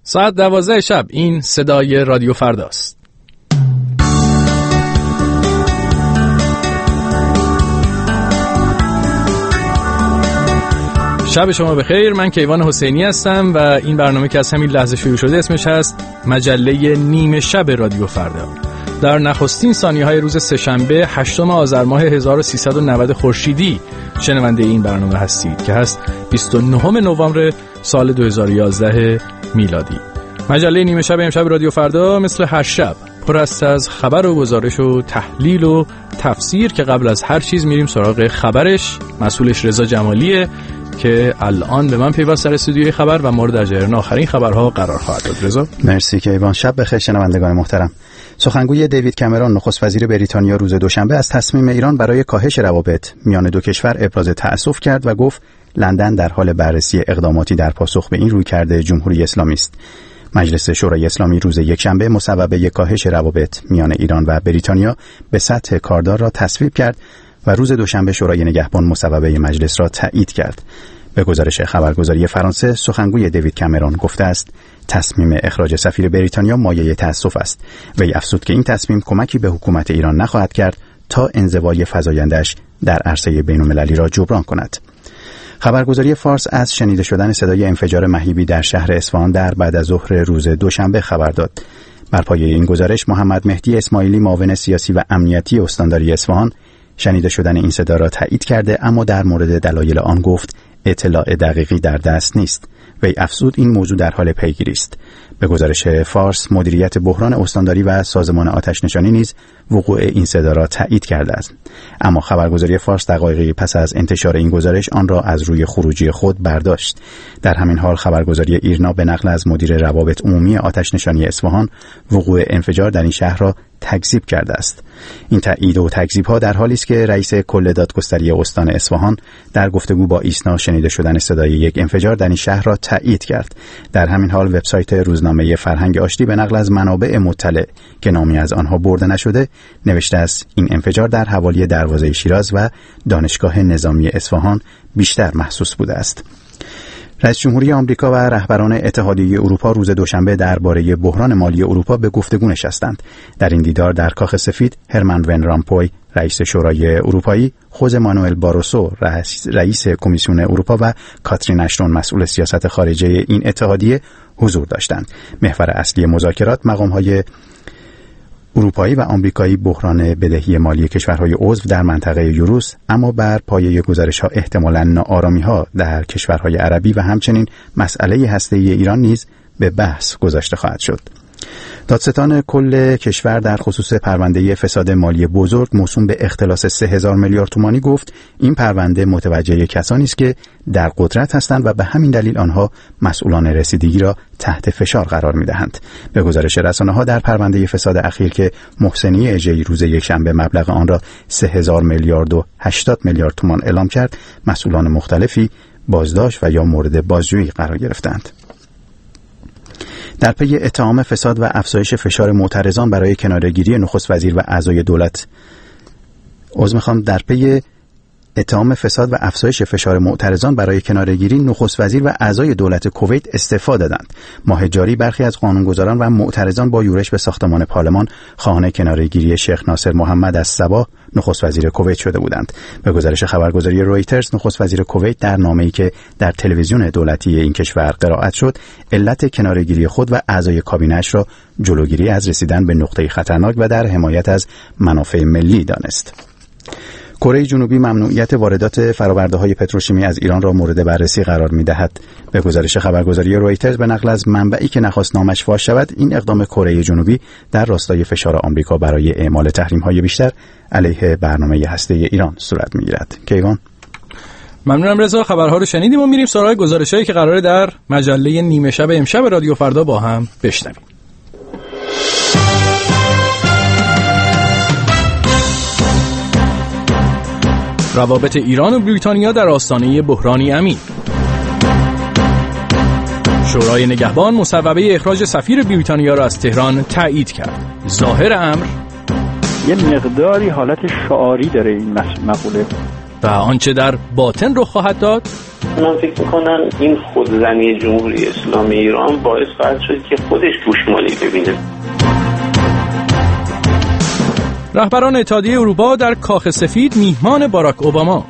ساعت 12 شب. این صدای رادیو فرداست. شب شما بخیر. من کیوان حسینی هستم و این برنامه که از همین لحظه شروع شده اسمش هست مجله نیمه شب رادیو فردا. در نخستین ثانیه‌های روز سه‌شنبه 8 آذر ماه 1390 خورشیدی شنونده این برنامه هستید که هست 29 نوامبر سال 2011 میلادی. مجله نیمه شب امشب رادیو فردا مثل هر شب پر است از خبر و گزارش و تحلیل و تفسیر که قبل از هر چیز میریم سراغ خبرش. مسئولش رضا جمالیه که الان به من پیوسته در استودیوی خبر و مورد در جریان آخرین خبرها قرار خواهد داد. رضا مرسی کیوان. شب بخیر شنوندگان محترم. سخنگوی دیوید کامرون نخست وزیر بریتانیا روز دوشنبه از تصمیم ایران برای کاهش روابط میان دو کشور ابراز تأسف کرد و گفت لندن در حال بررسی اقداماتی در پاسخ به این رویکرد جمهوری اسلامی است. مجلس شورای اسلامی روز یکشنبه مصوبه کاهش روابط میان ایران و بریتانیا به سطح کاردار را تصویب کرد و روز دوشنبه شورای نگهبان مصوبه مجلس را تایید کرد. به گزارش خبرگزاری فرانسه، سخنگوی دیوید کامرون گفته است تصمیم اخراج سفیر بریتانیا مایه تأسف است. وی افزود که این تصمیم کمکی به حکومت ایران نخواهد کرد تا انزوای فزایندش در عرصه بین‌المللی را جبران کند. خبرگزاری فارس از شنیده شدن صدای انفجار مهیبی در شهر اصفهان در بعد از ظهر روز دوشنبه خبر داد. بر پایه این گزارش محمد مهدی اسماعیلی معاون سیاسی و امنیتی استانداری اصفهان شنیده شدن این صدا را تایید کرده، اما در مورد دلایل آن گفت اطلاع دقیقی در دست نیست. وی افزود این موضوع در حال پیگیری است. به گزارش فارس، مدیریت بحران استانداری و سازمان آتش نشانی نیز وقوع این صدا را تایید کرده است. اما خبرگزاری فارس دقایقی پس از انتشار این گزارش آن را از روی خروجی خود برداشت. در همین حال خبرگزاری ایرنا به نقل از مدیر روابط عمومی آتش نشانی اصفهان وقوع انفجار در این شهر را تکذیب کرده است. این تایید و تکذیب‌ها در حالی است که رئیس کل دادگستری استان اصفهان در گفتگو با ایسنا شنیده شدن صدای یک انفجار در این شهر را تایید کرد. در همین حال وبسایت روزنامه فرهنگ آشتی به نقل از منابع مطلع که نامی از آنها برده نشده نوشته است این انفجار در حوالی دروازه شیراز و دانشگاه نظامی اصفهان بیشتر محسوس بوده است. رئیس جمهوری آمریکا و رهبران اتحادیه اروپا روز دوشنبه درباره بحران مالی اروپا به گفتگو نشستند. در این دیدار در کاخ سفید هرمن ون رامپوی رئیس شورای اروپایی، خوزه مانوئل باروسو رئیس کمیسیون اروپا و کاترین اشتون مسئول سیاست خارجه این اتحادیه حضور داشتند. محور اصلی مذاکرات مقام‌های اروپایی و آمریکایی بحران بدهی مالی کشورهای عضو در منطقه یوروس، اما بر پایه گزارش‌ها احتمالاً ناآرامی‌ها در کشورهای عربی و همچنین مسئله هسته‌ای ایران نیز به بحث گذاشته خواهد شد. دادستان کل کشور در خصوص پرونده فساد مالی بزرگ موسوم به اختلاس 3000 میلیارد تومانی گفت این پرونده متوجه کسانی است که در قدرت هستند و به همین دلیل آنها مسئولان رسیدگی را تحت فشار قرار می‌دهند. به گزارش رسانه‌ها در پرونده فساد اخیر که محسنی اژه‌ای روز یکشنبه مبلغ آن را 3000 میلیارد و 80 میلیارد تومان اعلام کرد، مسئولان مختلفی بازداشت و یا مورد بازجویی قرار گرفتند. در پی اتهام فساد و افزایش فشار معترضان برای کناره‌گیری نخست وزیر و اعضای دولت در پی اتهام فساد و افزایش فشار معترضان برای کناره‌گیری نخست وزیر و اعضای دولت کویت استعفا دادند. ماه جاری برخی از قانونگذاران و معترضان با یورش به ساختمان پارلمان خواهان کناره‌گیری شیخ ناصر محمد از صباح نخست وزیر کویت شده بودند. به گزارش خبرگزاری رویترز نخست وزیر کویت در نامه‌ای که در تلویزیون دولتی این کشور قرائت شد، علت کناره‌گیری خود و اعضای کابینه‌اش را جلوگیری از رسیدن به نقطه خطرناک و در حمایت از منافع ملی دانست. کره جنوبی ممنوعیت واردات فرآورده‌های پتروشیمی از ایران را مورد بررسی قرار می‌دهد. به گزارش خبرگزاری رویترز به نقل از منبعی که نخواست نامش فاش شود، این اقدام کره جنوبی در راستای فشار آمریکا برای اعمال تحریم‌های بیشتر علیه برنامه هسته‌ای ایران صورت می‌گیرد. کیوان، ممنونم رضا. خبرها رو شنیدیم و میریم سراغ گزارش‌هایی که قراره در مجله نیمه شب امشب رادیو فردا با هم بشنویم. روابط ایران و بریتانیا در آستانه بحرانی عمیق. شورای نگهبان مصوبه اخراج سفیر بریتانیا را از تهران تایید کرد. ظاهر امر یه مقداری حالت شعاری داره این مقوله. و آنچه در باطن رخ خواهد داد من فکر میکنم این خودزنی جمهوری اسلامی ایران باعث خواهد شد که خودش گوشمالی ببینه. رهبران اتحادیه اروپا در کاخ سفید میهمان باراک اوباما.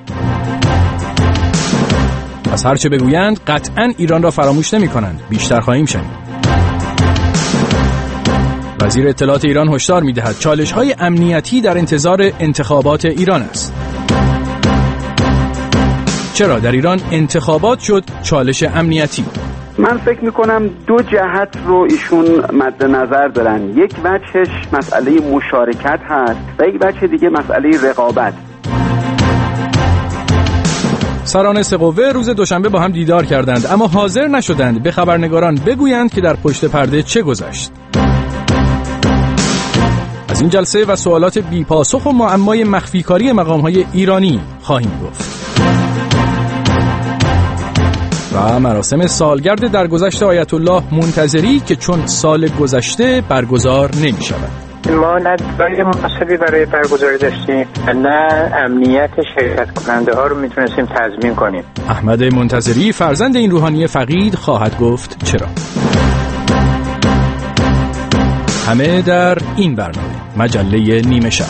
از هرچه بگویند قطعاً ایران را فراموش نمی کنند. بیشتر خواهیم شنید. وزیر اطلاعات ایران هشدار می دهد چالش‌های امنیتی در انتظار انتخابات ایران است. چرا در ایران انتخابات شد چالش امنیتی؟ من فکر میکنم دو جهت رو ایشون مد نظر دارن. یک وجهش مسئله مشارکت هست و یک وجه دیگه مسئله رقابت. سران سه قوه روز دوشنبه با هم دیدار کردند، اما حاضر نشدند به خبرنگاران بگویند که در پشت پرده چه گذشت. از این جلسه و سوالات بی‌پاسخ و معمای مخفیکاری مقام‌های ایرانی خواهیم گفت. و مراسم سالگرد درگذشت آیت الله منتظری که چون سال گذشته برگزار نمی‌شود. ما نه جای مناسبی برای برگزاری داشتیم نه امنیت شرکت کننده ها رو میتونستیم تضمین کنیم. احمد منتظری فرزند این روحانی فقید خواهد گفت چرا. همه در این برنامه مجله نیمه شب.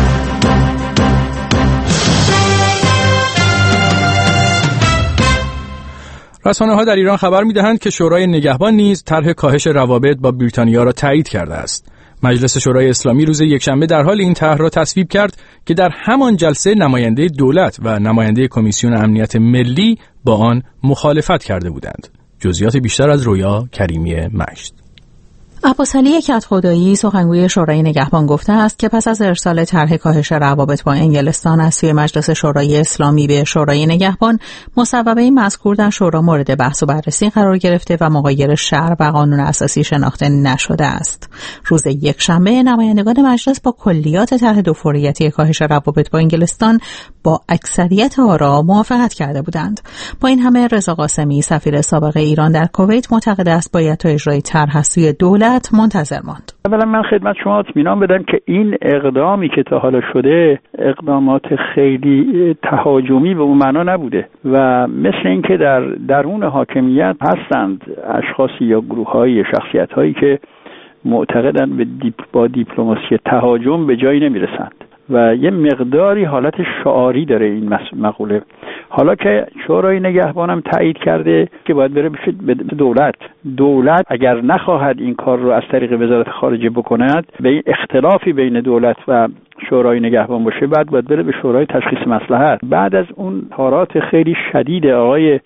رسانه‌ها در ایران خبر می‌دهند که شورای نگهبان نیز طرح کاهش روابط با بریتانیا را تایید کرده است. مجلس شورای اسلامی روز یکشنبه در حال این طرح را تصویب کرد که در همان جلسه نماینده دولت و نماینده کمیسیون امنیت ملی با آن مخالفت کرده بودند. جزئیات بیشتر از رویا کریمی مشت. عباسعلی کدخدایی سخنگوی شورای نگهبان گفته است که پس از ارسال طرح کاهش روابط با انگلستان از سوی مجلس شورای اسلامی به شورای نگهبان، مصوبه مذکور در شورا مورد بحث و بررسی قرار گرفته و مغایر شرع و قانون اساسی شناخته نشده است. روز یکشنبه نمایندگان مجلس با کلیات طرح دوفوریتی کاهش روابط با انگلستان با اکثریت آرا موافقت کرده بودند. با این همه رضا قاسمی سفیر سابق ایران در کویت معتقد است باید تا اجرای طرح از سوی دولت منتظر ماند. اولا من خدمت شما اطمینان بدم که این اقدامی که تا حالا شده اقدامات خیلی تهاجمی به اون معنا نبوده و مثل اینکه در درون حاکمیت هستند اشخاصی یا گروه‌های شخصیت‌هایی که معتقدند با دیپلماسی تهاجم به جایی نمیرسند و یه مقداری حالت شعاری داره این مقوله. حالا که شورای نگهبانم تایید کرده که باید بره به دولت اگر نخواهد این کار رو از طریق وزارت خارجه بکند، به این اختلافی بین دولت و شورای نگهبان باشه، بعد باید بره به شورای تشخیص مصلحت. بعد از اون تارات خیلی شدید آقای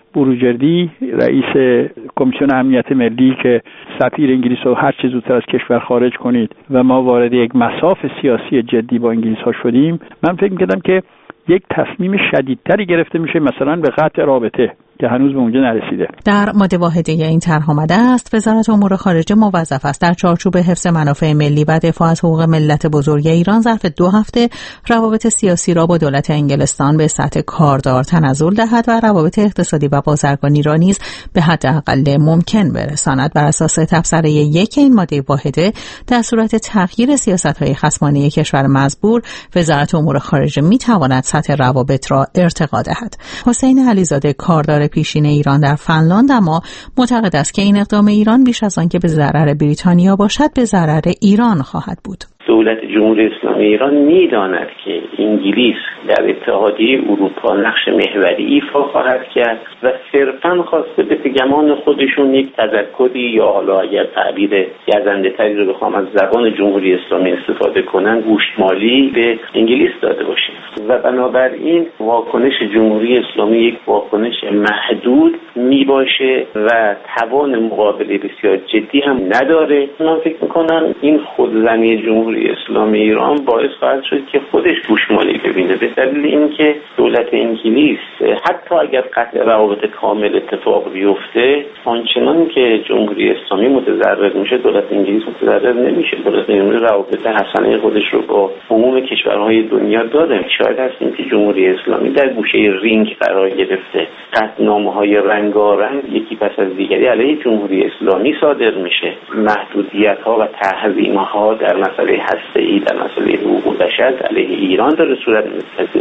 بروجردی رئیس کمیسیون امنیت ملی که سفیر انگلیس رو هر چه زودتر از کشور خارج کنید و ما وارد یک مصاف سیاسی جدی با انگلیس ها شدیم، من فکر می‌کردم که یک تصمیم شدیدتری گرفته میشه مثلا به قطع رابطه که هنوز به اونجا نرسیده. در ماده واحده این طرح آمده است وزارت امور خارجه موظف است در چارچوب حفظ منافع ملی و دفاع از حقوق ملت بزرگ ایران ظرف 2 هفته روابط سیاسی را با دولت انگلستان به سطح کاردار تنزل دهد و روابط اقتصادی و بازرگانی را نیز به حداقل ممکن برساند. بر اساس تبصره 1 این ماده واحده در صورت تغییر سیاست‌های خصمانه کشور مزبور وزارت امور خارجه می‌تواند سطح روابط را ارتقا دهد. حسین علیزاده کاردار پیشین ایران در فنلاند اما معتقد است که این اقدام ایران بیش از آن که به ضرر بریتانیا باشد به ضرر ایران خواهد بود. دولت جمهوری اسلامی ایران می‌داند که انگلیس در اتحادیه اروپا نقش محوری ایفا خواهد کرد و صرفاً خواسته به گمان خودشون یک تذکری یا حالا اگر تعبیر گزنده‌تری رو بخوام از زبان جمهوری اسلامی استفاده کنن گوشمالی به انگلیس داده باشه و بنابراین واکنش جمهوری اسلامی یک واکنش محدود میباشه و توان مقابله بسیار جدی هم نداره. من فکر می‌کنم این خودزنی جمهوری اسلامی ایران باعث خواهد شد که خودش گوشمالی ببینه به دلیل اینکه دولت انگلیس حتی اگر قطع روابط کامل اتفاق بیفته آنچنان که جمهوری اسلامی متضرر میشه دولت انگلیس متضرر نمیشه. دولت انگلیس روابط حسنه خودش رو با عموم کشورهای دنیا داره. شاید هستیم که جمهوری اسلامی در گوشه رینگ قرار گرفته، قطعنامه‌های رنگارنگ یکی پس از دیگری علیه جمهوری اسلامی صادر میشه، محدودیت‌ها و تحریم‌ها در مسئله هسته‌ای در مسئله حقوق بشر علیه ایران داره صورت می‌پذیره.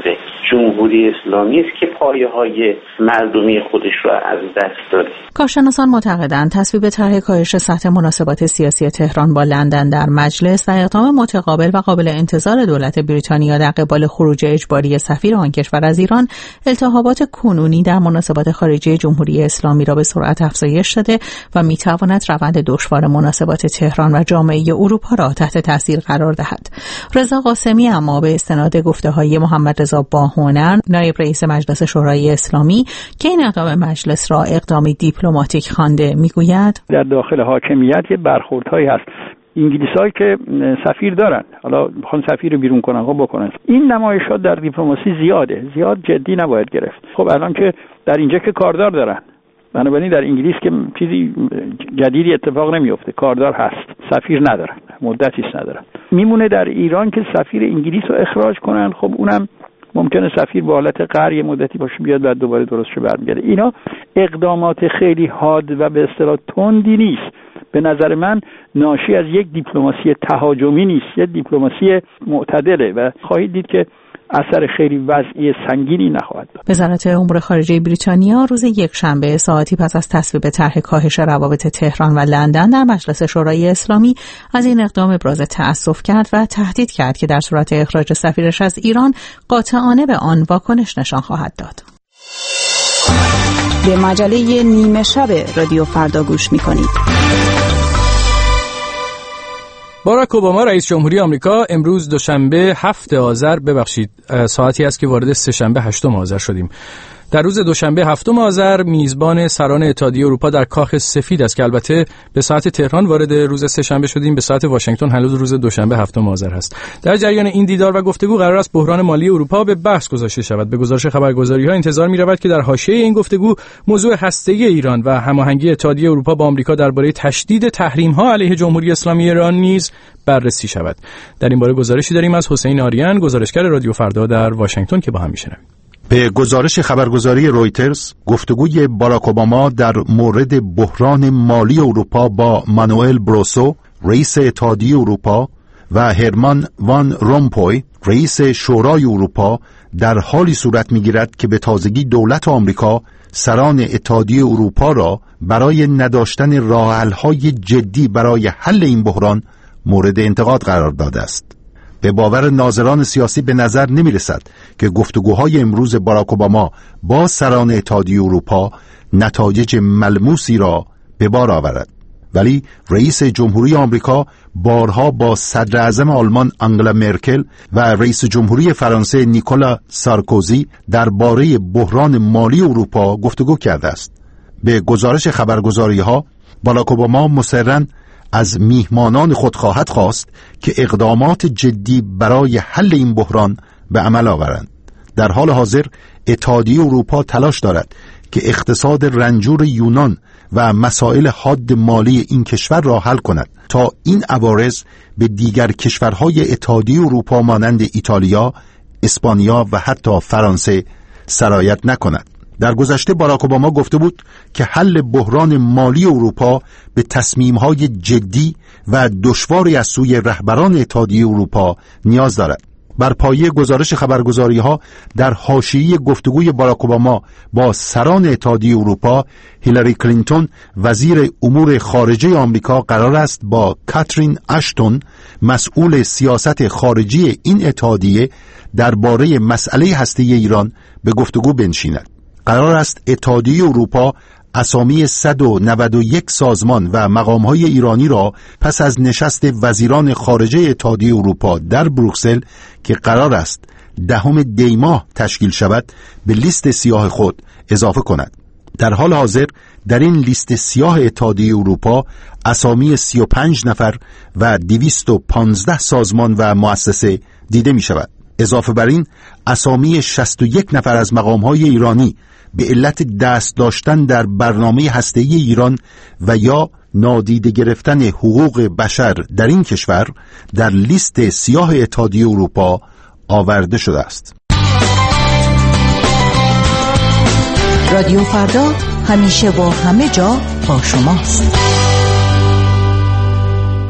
جمهوری اسلامی است که پایه‌های مردمی خودش را از دست داده. کارشناسان معتقدند تصویب طرح کاهش سطح مناسبات سیاسی تهران با لندن در مجلس و اقدام متقابل و قابل انتظار دولت بریتانیا در قبال خروج اجباری سفیر آن کشور از ایران، التهابات کنونی در مناسبات خارجی جمهوری اسلامی را به سرعت افزایش داده و می‌تواند روند دشوار مناسبات تهران و جامعه اروپا را تحت تاثیر قرار دهد. رضا قاسمی اما به استناد گفته‌های محمد رضا باهنر، نایب رئیس مجلس شورای اسلامی، که این اقدام مجلس را اقدامی دیپلماتیک خوانده، میگوید در داخل حاکمیت یه برخوردهایی هست. انگلیسایی که سفیر دارن، حالا میخوان سفیر رو بیرون کنن، خب بکنن. این نمایشات در دیپلماسی زیاد جدی نباید گرفت. خب الان که در اینجا که کاردار دارن، بنابراین در انگلیس که چیزی جدیدی اتفاق نمیفته، کاردار هست، سفیر ندارن، مدتی است ندارن. میمونه در ایران که سفیر انگلیس رو اخراج کنن، خب اونم ممکنه سفیر با حالت قهر مدتی باشه بیاد بعد دوباره درست شه برمیگرده. اینا اقدامات خیلی حاد و به اصطلاح تندی نیست. به نظر من ناشی از یک دیپلماسی تهاجمی نیست، یک دیپلماسی معتدله و خواهید دید که اثر خیلی وضعی سنگینی نخواهد داشت. وزارت امور خارجه بریتانیا روز یکشنبه ساعتی پس از تصویب طرح کاهش روابط تهران و لندن در مجلس شورای اسلامی از این اقدام ابراز تأسف کرد و تهدید کرد که در صورت اخراج سفیرش از ایران قاطعانه به آن واکنش نشان خواهد داد. به مجله نیمه شب رادیو فردا گوش می‌کنید. باراک اوباما رئیس جمهوری آمریکا امروز دوشنبه 7 آذر ساعتی است که وارد سه‌شنبه 8 آذر شدیم. در روز دوشنبه 7 آذر میزبان سران اتحادیه اروپا در کاخ سفید است که البته به ساعت تهران وارد روز سه‌شنبه شدیم، به ساعت واشنگتن هنوز روز دوشنبه 7 آذر هست. در جریان این دیدار و گفتگو قرار است بحران مالی اروپا به بحث گذاشته شود. به گزارش خبرگزاری‌ها انتظار می‌رود که در حاشیه این گفتگو موضوع هسته‌ای ایران و هماهنگی اتحادیه اروپا با آمریکا درباره تشدید تحریم‌ها علیه جمهوری اسلامی ایران نیز بررسی شود. در این باره گزارشی داریم از حسین آریان، گزارشگر رادیو فردا در واشنگتن، که با هم می‌شنویم. به گزارش خبرگزاری رویترز، گفتگوی باراک اوباما در مورد بحران مالی اروپا با مانوئل بروسو، رئیس اتحادیه اروپا، و هرمان وان رومپوی، رئیس شورای اروپا، در حالی صورت می‌گیرد که به تازگی دولت آمریکا سران اتحادیه اروپا را برای نداشتن راه‌حل‌های جدی برای حل این بحران مورد انتقاد قرار داده است. به باور ناظران سیاسی به نظر نمی رسد که گفتگوهای امروز باراک اوباما با سران اتحادیه اروپا نتایج ملموسی را به بار آورد. ولی رئیس جمهوری آمریکا بارها با صدر اعظم آلمان آنگلا مرکل و رئیس جمهوری فرانسه نیکولا سارکوزی درباره بحران مالی اروپا گفتگو کرده است. به گزارش خبرگزاری‌ها، باراک اوباما مصرراً از میهمانان خود خواهد خواست که اقدامات جدی برای حل این بحران به عمل آورند. در حال حاضر اتحادیه اروپا تلاش دارد که اقتصاد رنجور یونان و مسائل حاد مالی این کشور را حل کند تا این عوارض به دیگر کشورهای اتحادیه اروپا مانند ایتالیا، اسپانیا و حتی فرانسه سرایت نکند. در گذشته باراک اوباما گفته بود که حل بحران مالی اروپا به تصمیم‌های جدی و دشواری از سوی رهبران اتحادیه اروپا نیاز دارد. بر پایه گزارش خبرگزاری‌ها، در حاشیه گفتگوی باراک اوباما با سران اتحادیه اروپا، هیلاری کلینتون وزیر امور خارجه آمریکا قرار است با کاترین اشتون مسئول سیاست خارجی این اتحادیه درباره مسئله هسته‌ای ایران به گفتگو بنشیند. قرار است اتحادیه اروپا اسامی 191 سازمان و مقام‌های ایرانی را پس از نشست وزیران خارجه اتحادیه اروپا در بروکسل که قرار است 10 دی ماه تشکیل شود به لیست سیاه خود اضافه کند. در حال حاضر در این لیست سیاه اتحادیه اروپا اسامی 35 نفر و 215 سازمان و مؤسسه دیده می شود. اضافه بر این اسامی 61 نفر از مقام‌های ایرانی به علت دست داشتن در برنامه هسته‌ای ایران و یا نادیده گرفتن حقوق بشر در این کشور در لیست سیاه اتحادیه اروپا آورده شده است. رادیو فردا همیشه و همه جا با شماست.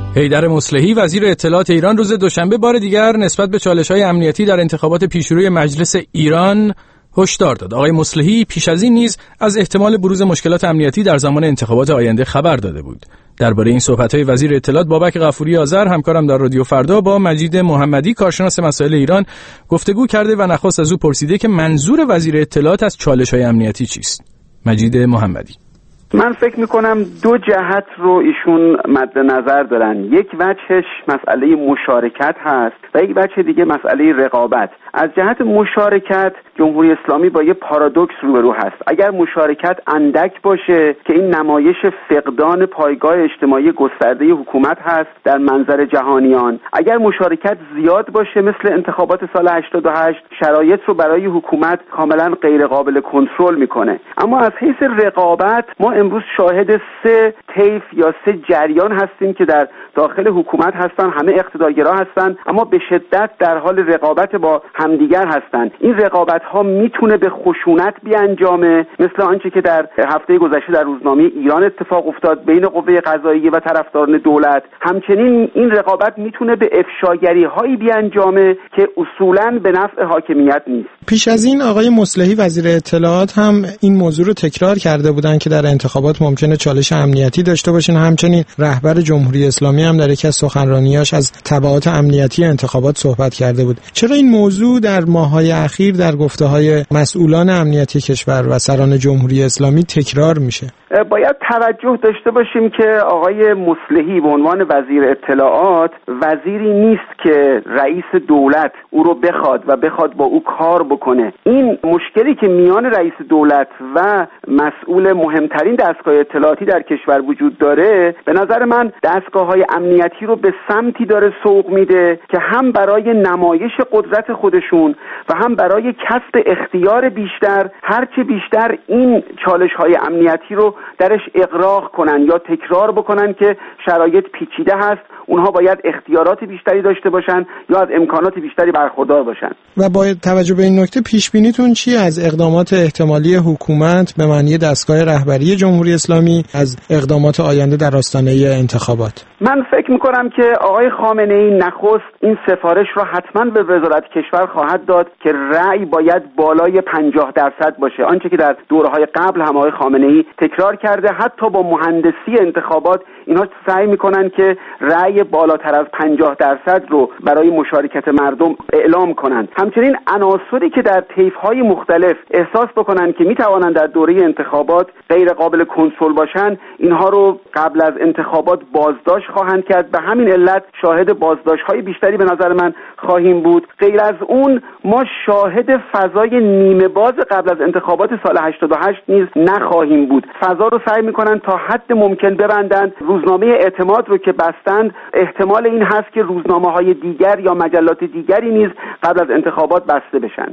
حیدر مصلحی وزیر اطلاعات ایران روز دوشنبه بار دیگر نسبت به چالش‌های امنیتی در انتخابات پیشروی مجلس ایران هشدار داد. آقای مصلحی پیش از این نیز از احتمال بروز مشکلات امنیتی در زمان انتخابات آینده خبر داده بود. درباره این صحبت‌های وزیر اطلاعات بابک غفوری آذر همکارم در رادیو فردا با مجید محمدی کارشناس مسائل ایران گفتگو کرده و نخست از او پرسیده که منظور وزیر اطلاعات از چالش‌های امنیتی چیست. مجید محمدی: من فکر میکنم دو جهت رو ایشون مد نظر دارن. یک وجهش مسئله مشارکت هست و یک وجه دیگه مسئله رقابت. از جهت مشارکت جمهوری اسلامی با یه پارادوکس روبرو هست. اگر مشارکت اندک باشه که این نمایش فقدان پایگاه اجتماعی گسترده حکومت هست در منظر جهانیان، اگر مشارکت زیاد باشه مثل انتخابات سال 88 شرایط رو برای حکومت کاملا غیر قابل کنترل میکنه. اما از حیث رقابت ما امروز شاهد 3 طیف یا 3 جریان هستیم که در داخل حکومت هستن، همه اقتدارگرا هستن اما به شدت در حال رقابت با همدیگر هستن. این رقابت ها میتونه به خشونت بیانجامه، مثل آنچه که در هفته گذشته در روزنامه ایران اتفاق افتاد بین قوه قضاییه و طرفداران دولت. همچنین این رقابت میتونه به افشاگری هایی بیانجامه که اصولاً به نفع حاکمیت نیست. پیش از این آقای مصلحی وزیر اطلاعات هم این موضوع رو تکرار کرده بودن که در انتخابات ممکنه چالش امنیتی داشته باشین. همچنین رهبر جمهوری اسلامی هم در یکی از سخنرانیاش از تبعات امنیتی انتخابات صحبت کرده بود. چرا این موضوع در ماه‌های اخیر در گفته‌های مسئولان امنیتی کشور و سران جمهوری اسلامی تکرار میشه؟ باید توجه داشته باشیم که آقای مصلحی به عنوان وزیر اطلاعات وزیری نیست که رئیس دولت او رو بخواد با او کار بکنه. این مشکلی که میان رئیس دولت و مسئول مهمترین دستگاه اطلاعاتی در کشور وجود داره، به نظر من دستگاه‌های امنیتی رو به سمتی داره سوق میده که هم برای نمایش قدرت خودشون و هم برای کسب اختیار بیشتر هرچه بیشتر این چالش‌های امنیتی رو درش اغراق کنن یا تکرار بکنن که شرایط پیچیده هست، اونها باید اختیارات بیشتری داشته باشن یا از امکانات بیشتری برخوردار باشن. و باید توجه به این نکته پیش بینیتون چی از اقدامات احتمالی حکومت به معنی دستگاه رهبری جمهوری اسلامی از اقدامات آینده در آستانه انتخابات؟ من فکر میکنم که آقای خامنه‌ای نخست این سفارش را حتما به وزارت کشور خواهد داد که رأی باید بالای 50% باشه. آنچه که در دوره‌های قبل هم آقای خامنه‌ای تکرار کرده، حتی با مهندسی انتخابات اینها سعی میکنن که رأی بالاتر از 50% رو برای مشارکت مردم اعلام کنند. همچنین عناصری که در طیف‌های مختلف احساس بکنن که میتوانند در دوره انتخابات غیر قابل کنترل باشن، اینها رو قبل از انتخابات بازداشت خواهند کرد. به همین علت شاهد بازداشت‌های بیشتری به نظر من خواهیم بود. غیر از اون ما شاهد فضای نیمه باز قبل از انتخابات سال 88 نیز نخواهیم بود. فضا رو سعی میکنن تا حد ممکن ببندند. روزنامه اعتماد رو که بستند، احتمال این هست که روزنامه‌های دیگر یا مجلات دیگری نیز قبل از انتخابات بسته بشن.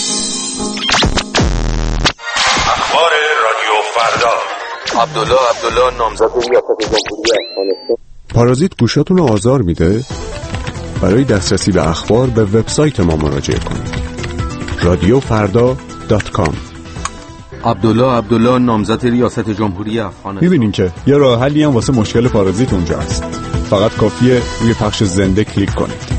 اخبار رادیو فردا. عبدالله نامزد ریاست جمهوری افغانستان. پارازیت گوشاتون رو آزار میده؟ برای دسترسی به اخبار به وبسایت ما مراجعه کنید. radiofrda.com. عبدالله نامزد ریاست جمهوری افغانستان. میبینین که یه راه حلی هم واسه مشکل پارازیت اونجا هست. فقط کافیه روی پخش زنده کلیک کنید.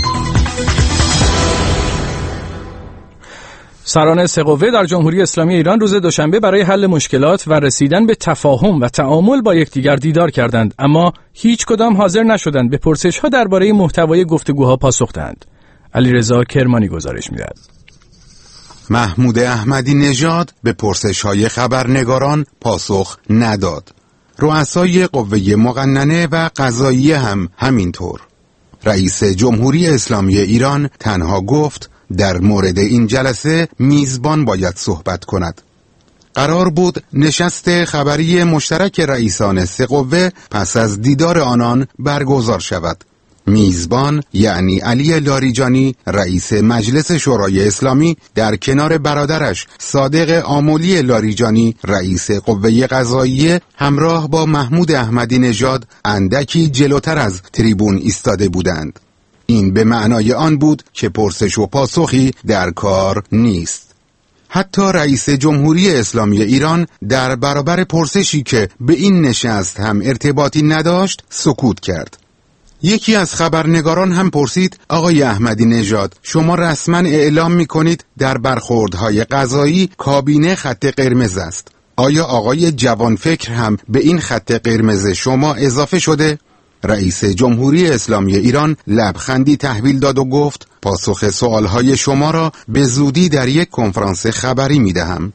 سران 3 قوه در جمهوری اسلامی ایران روز دوشنبه برای حل مشکلات و رسیدن به تفاهم و تعامل با یکدیگر دیدار کردند، اما هیچ کدام حاضر نشدند به پرسش‌ها درباره محتوای گفتگوها پاسخ دهند. علیرضا کرمانی گزارش می‌دهد. محمود احمدی نژاد به پرسش‌های خبرنگاران پاسخ نداد. رؤسای قوه مقننه و قضاییه هم همینطور. رئیس جمهوری اسلامی ایران تنها گفت در مورد این جلسه میزبان باید صحبت کند. قرار بود نشست خبری مشترک رئیسان 3 قوه پس از دیدار آنان برگزار شود. میزبان یعنی علی لاریجانی رئیس مجلس شورای اسلامی در کنار برادرش صادق آملی لاریجانی رئیس قوه قضاییه همراه با محمود احمدی نژاد اندکی جلوتر از تریبون ایستاده بودند. این به معنای آن بود که پرسش و پاسخی در کار نیست. حتی رئیس جمهوری اسلامی ایران در برابر پرسشی که به این نشست هم ارتباطی نداشت سکوت کرد. یکی از خبرنگاران هم پرسید آقای احمدی نژاد، شما رسما اعلام می‌کنید در برخوردهای قضایی کابینه خط قرمز است. آیا آقای جوانفکر هم به این خط قرمز شما اضافه شده؟ رئیس جمهوری اسلامی ایران لبخندی تحویل داد و گفت پاسخ سوالهای شما را به زودی در یک کنفرانس خبری می‌دهم.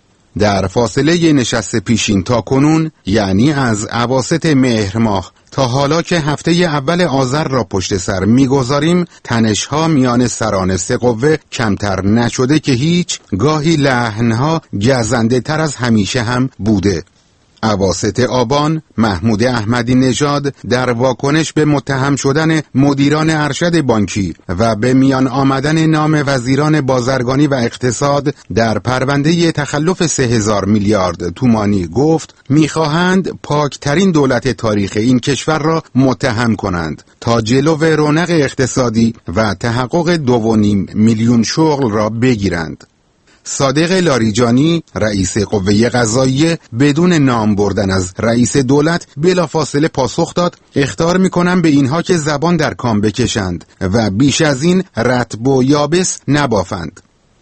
در فاصله نشست پیشین تا کنون، یعنی از اواسط مهر ماه تا حالا که هفته اول آذر را پشت سر می‌گذاریم، تنش‌ها میان سران سه قوه کمتر نشده که هیچ، گاهی لحن‌ها گزنده تر از همیشه هم بوده. اواسط آبان محمود احمدی نژاد در واکنش به متهم شدن مدیران ارشد بانکی و به میان آمدن نام وزیران بازرگانی و اقتصاد در پرونده تخلف 3000 میلیارد تومانی گفت می‌خواهند پاکترین دولت تاریخ این کشور را متهم کنند تا جلو رونق اقتصادی و تحقق 2.5 میلیون شغل را بگیرند. صادق لاریجانی رئیس قوه قضاییه بدون نام بردن از رئیس دولت بلافاصله پاسخ داد اخطار میکنم به اینها که زبان در کام بکشند و بیش از این رطب و یابس نبافند.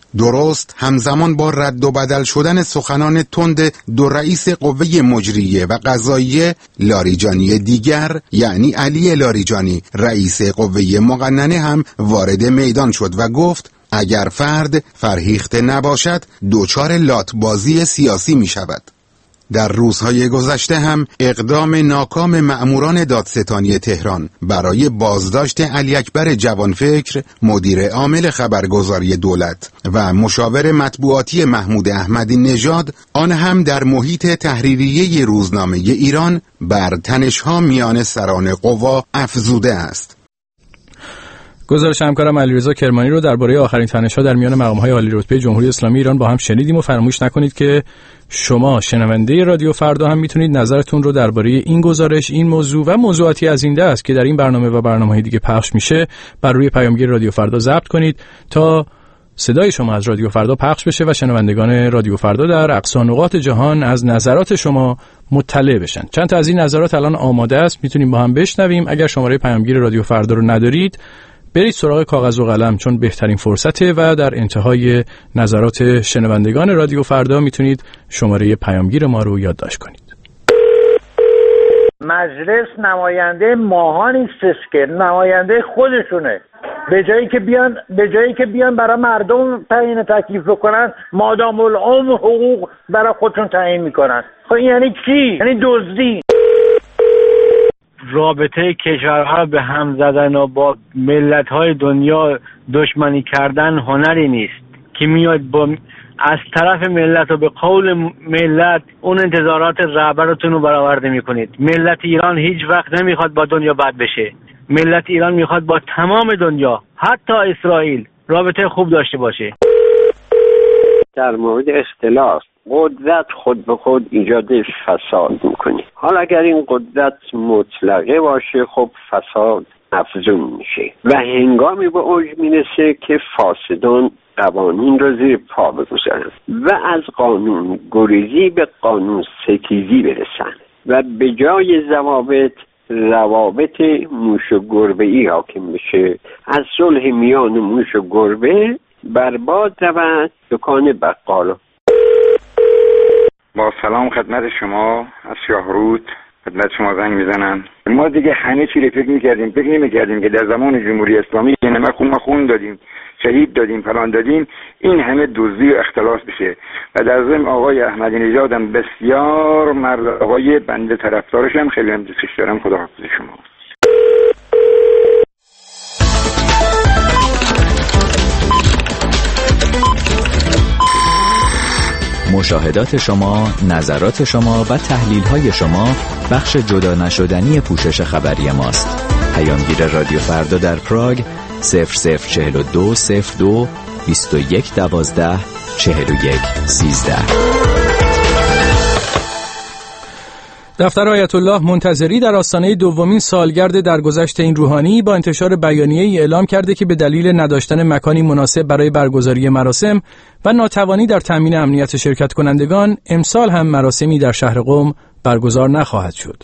درست همزمان با رد و بدل شدن سخنان تند دو رئیس قوه مجریه و قضاییه، لاریجانی دیگر یعنی علی لاریجانی رئیس قوه مقننه هم وارد میدان شد و گفت اگر فرد فرهیخته نباشد دچار لاتبازی سیاسی می شود. در روزهای گذشته هم اقدام ناکام مأموران دادستانی تهران برای بازداشت علی اکبر جوانفکر مدیر عامل خبرگزاری دولت و مشاور مطبوعاتی محمود احمدی نژاد، آن هم در محیط تحریریه روزنامه ایران، بر تنش‌ها میان سران قوا افزوده است. گزارش همکارم علیرضا کرمانی رو درباره آخرین تنش‌ها در میان مقام‌های عالی رتبه جمهوری اسلامی ایران با هم شنیدیم و فراموش نکنید که شما شنونده رادیو فردا هم میتونید نظرتون رو درباره این گزارش، این موضوع و موضوعاتی از این دست که در این برنامه و برنامه‌های دیگه پخش میشه بر روی پیامگیر رادیو فردا ضبط کنید تا صدای شما از رادیو فردا پخش بشه و شنوندگان رادیو فردا در اقصا نقاط جهان از نظرات شما مطلع بشن. چند تا از این نظرات الان آماده است، میتونیم با هم بشنویم. اگر شماره پیامگیر رادیو فردا رو ندارید برید سراغ کاغذ و قلم، چون بهترین فرصته و در انتهای نظرات شنوندگان رادیو فردا میتونید شماره پیامگیر ما رو یادداشت کنید. مجلس نماینده ماها نیستش که، نماینده خودشونه. به جایی که بیان برای مردم تعیین تکلیف بکنن، مادام العمر حقوق برای خودشون تعیین میکنن. خب این یعنی چی؟ یعنی دزدی. رابطه کشورها به هم زدن و با ملت‌های دنیا دشمنی کردن هنری نیست که میاد با از طرف ملت و به قول ملت اون انتظارات رهبرتون رو برآورده میکنید. ملت ایران هیچ وقت نمیخواد با دنیا بد بشه. ملت ایران میخواد با تمام دنیا، حتی اسرائیل، رابطه خوب داشته باشه. در مورد اختلاف، قدرت خود به خود ایجاد فساد میکنه. حالا اگر این قدرت مطلقه باشه، خب فساد افزون میشه و هنگامی به اوج میرسه که فاسدان قوانین رو زیر پا بگذارن و از قانون گریزی به قانون ستیزی برسن و به جای ضوابط روابط موش و گربه‌ای حاکم بشه. از صلح میان موش و گربه برباد رود دکان بقال. با سلام خدمت شما، از شاهرود خدمت شما زنگ میزنم. ما دیگه همه چی رو فکر نمی‌کردیم که در زمان جمهوری اسلامی یعنی ما خون دادیم، شهید دادیم، فلان دادیم، این همه دزدی و اختلاس بشه. و در ضمن آقای احمدی نژاد هم بسیار مرد آقای بنده طرفدارش هم خیلی هم دوستش دارم. خداحافظ شما. مشاهدات شما، نظرات شما و تحلیل‌های شما بخش جدا نشدنی پوشش خبری ماست. پیامگیر رادیو فردا در پراگ 0042 02 21 12 41 13. دفتر آیت الله منتظری در آستانه دومین سالگرد درگذشت این روحانی با انتشار بیانیه‌ای اعلام کرده که به دلیل نداشتن مکانی مناسب برای برگزاری مراسم و ناتوانی در تامین امنیت شرکت کنندگان، امسال هم مراسمی در شهر قم برگزار نخواهد شد.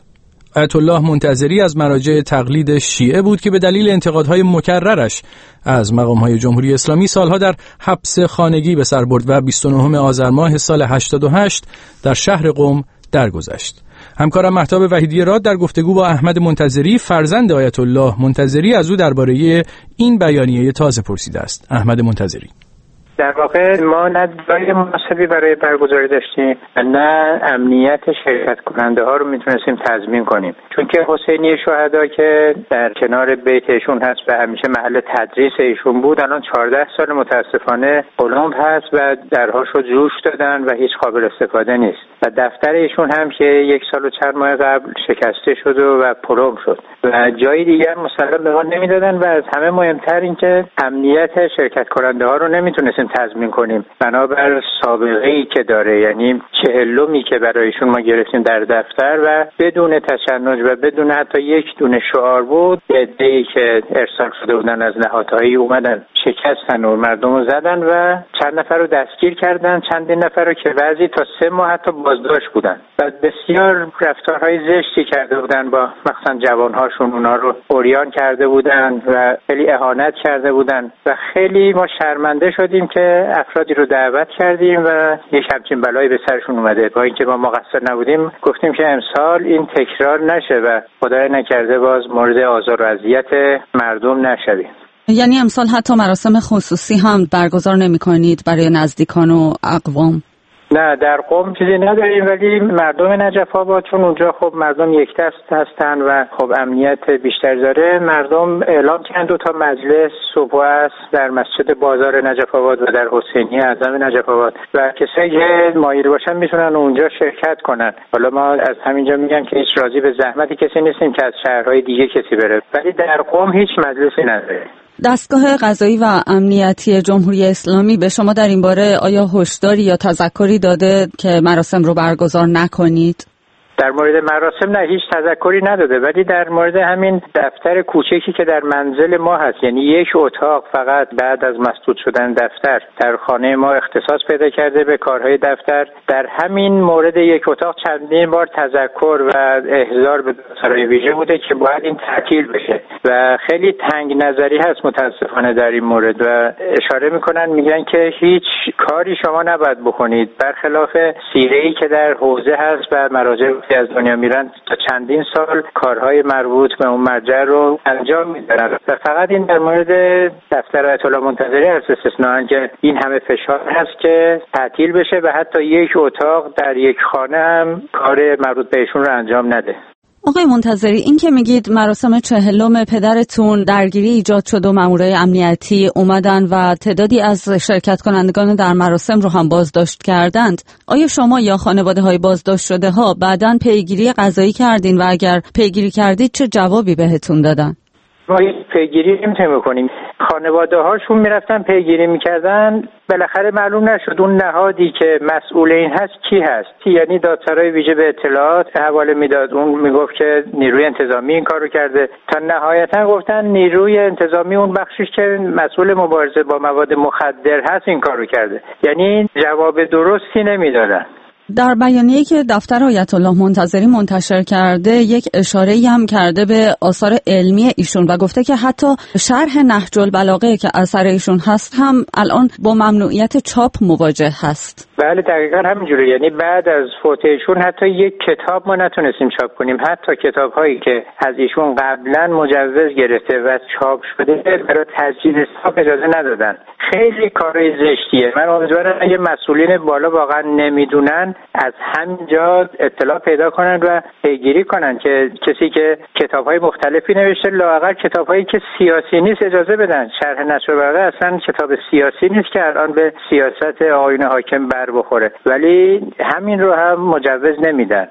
آیت الله منتظری از مراجع تقلید شیعه بود که به دلیل انتقادهای مکررش از مقامهای جمهوری اسلامی سالها در حبس خانگی به سر برد و 29 آذر ماه سال 88 در شهر قم درگذشت. همکارم مهتاب وحیدی راد در گفتگو با احمد منتظری فرزند آیت الله منتظری از او درباره این بیانیه تازه پرسیده است. احمد منتظری: در واقع ما نه جای مناسبی برای برگزاری داشتیم نه امنیت شرکت کننده ها رو میتونستیم تضمین کنیم، چون که حسینیه شهدا که در کنار بیت ایشون هست و همیشه محل تدریس ایشون بود، الان 14 سال متاسفانه قلمب هست و درهاشو جوش دادن و هیچ قابل استفاده نیست و دفتر ایشون هم که 1 سال و چند ماه قبل شکسته شد و پلم شد و جای دیگر مسلم به ما نمیدادن و از همه مهمتر این که امنیت شرکت کننده ها رو نمیتونستیم تضمین کنیم بنابر سابقه‌ای که داره، یعنی 40می که برایشون ما گرفتیم در دفتر و بدون تشنج و بدون حتی یک دونه شعار بود، عده‌ای که ارسال شده بودن از نهادهایی اومدن شکستن و مردم رو زدن و چند نفر رو دستگیر کردن، چندین نفر رو که بعضی تا 3 ماه حتی بازداشت بودن و بسیار رفتارهای زشتی کرده بودن با مثلا جوانهاشون، اونا رو عریان کرده بودن و خیلی اهانت کرده بودن و خیلی ما شرمنده شدیم که افرادی رو دعوت کردیم و یک همچین بلایی به سرشون اومده. با اینکه ما مقصر نبودیم گفتیم که امسال این تکرار نشه و خدای نکرده باز مورد آزار و اذیت مردم نشویم. یعنی امسال حتی مراسم خصوصی هم برگزار نمی‌کنید برای نزدیکان و اقوام؟ نه، در قم چیزی نداریم، ولی مردم نجف آباد چون اونجا خب مردم یک دست هستن و خب امنیت بیشتر داره، مردم اعلام کردن 2 تا مجلس صبح و عصر در مسجد بازار نجف آباد و در حسینیه اعظم نجف آباد و کسایی که مایل باشن میتونن اونجا شرکت کنن. حالا ما از همینجا میگم که هیچ راضی به زحمت کسی نیستیم که از شهرهای دیگه کسی بره، ولی در قم هیچ مجلسی نداره. دستگاه قضایی و امنیتی جمهوری اسلامی به شما در این باره آیا هشداری یا تذکری داده که مراسم رو برگزار نکنید؟ در مورد مراسم نه، هیچ تذکری نداده، ولی در مورد همین دفتر کوچکی که در منزل ما هست، یعنی یک اتاق فقط بعد از مسدود شدن دفتر در خانه ما اختصاص پیدا کرده به کارهای دفتر، در همین مورد یک اتاق چندین بار تذکر و احضار به دادسرای ویژه بوده که باید این تعطیل بشه و خیلی تنگ نظری هست متاسفانه در این مورد و اشاره میکنن میگن که هیچ کاری شما نباید بکنید، برخلاف سیره‌ای که در حوزه هست و مراجع از دنیا میرن تا چندین سال کارهای مربوط به اون مرجع رو انجام میدن و فقط این در مورد دفتر آیت الله منتظری هست استثناء که این همه فشار هست که تعطیل بشه و حتی یک اتاق در یک خانه هم کار مربوط بهشون رو انجام نده. آقای منتظری، این که میگید مراسم 40 پدرتون درگیری ایجاد شد و مامورای امنیتی اومدن و تعدادی از شرکت کنندگان در مراسم رو هم بازداشت کردند، آیا شما یا خانواده‌های بازداشت شده ها بعداً پیگیری قضایی کردین و اگر پیگیری کردید چه جوابی بهتون دادن؟ ما پیگیری نمیتونیم بکنیم. خانواده هاشون میرفتن پیگیری میکردن، بالاخره معلوم نشد اون نهادی که مسئول این هست کی هست، یعنی دادسرای ویژه به اطلاعات حواله میداد، اون میگفت که نیروی انتظامی این کارو کرده، تا نهایتا گفتن نیروی انتظامی اون بخشش که مسئول مبارزه با مواد مخدر هست این کارو کرده، یعنی جواب درستی نمیدادن. در بیانیه‌ای که دفتر آیت الله منتظری منتشر کرده یک اشاره‌ای هم کرده به آثار علمی ایشون و گفته که حتی شرح نهج البلاغه که اثر ایشون هست هم الان با ممنوعیت چاپ مواجه هست. بله دقیقاً همینجوره، یعنی بعد از فوت ایشون حتی یک کتاب ما نتونستیم چاپ کنیم، حتی کتاب‌هایی که از ایشون قبلا مجوز گرفته و چاپ شده برای تسجیل چاپ اجازه ندادن. خیلی کارای زشتیه. من امیدوارم اگه مسئولین بالا واقعا نمیدونن از همینجا اطلاع پیدا کنن و پیگیری کنن که کسی که کتاب‌های مختلفی نوشته لااقل کتاب‌هایی که سیاسی نیست اجازه بدن. شرح نهج البلاغه اصلا کتاب سیاسی نیست که الان به سیاست آیین حاکم بر بخوره، ولی همین رو هم مجوز نمیدن.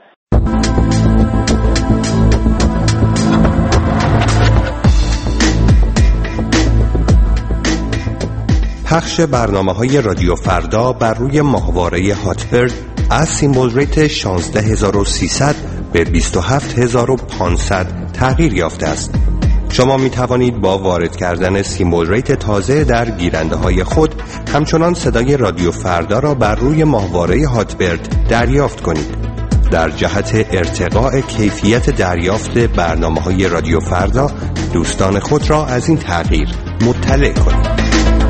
پخش برنامه‌های رادیو فردا بر روی ماهواره هاتبرد از سیمبل ریت 16300 به 27500 تغییر یافته است. شما می توانید با وارد کردن سیمبل ریت تازه در گیرنده‌های خود همچنان صدای رادیو فردا را بر روی ماهواره هاتبرد دریافت کنید. در جهت ارتقاء کیفیت دریافت برنامه‌های رادیو فردا دوستان خود را از این تغییر مطلع کنید.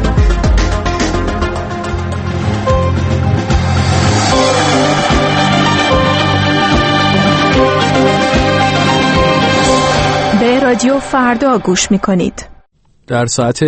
به رادیو فردا گوش می‌کنید. در ساعت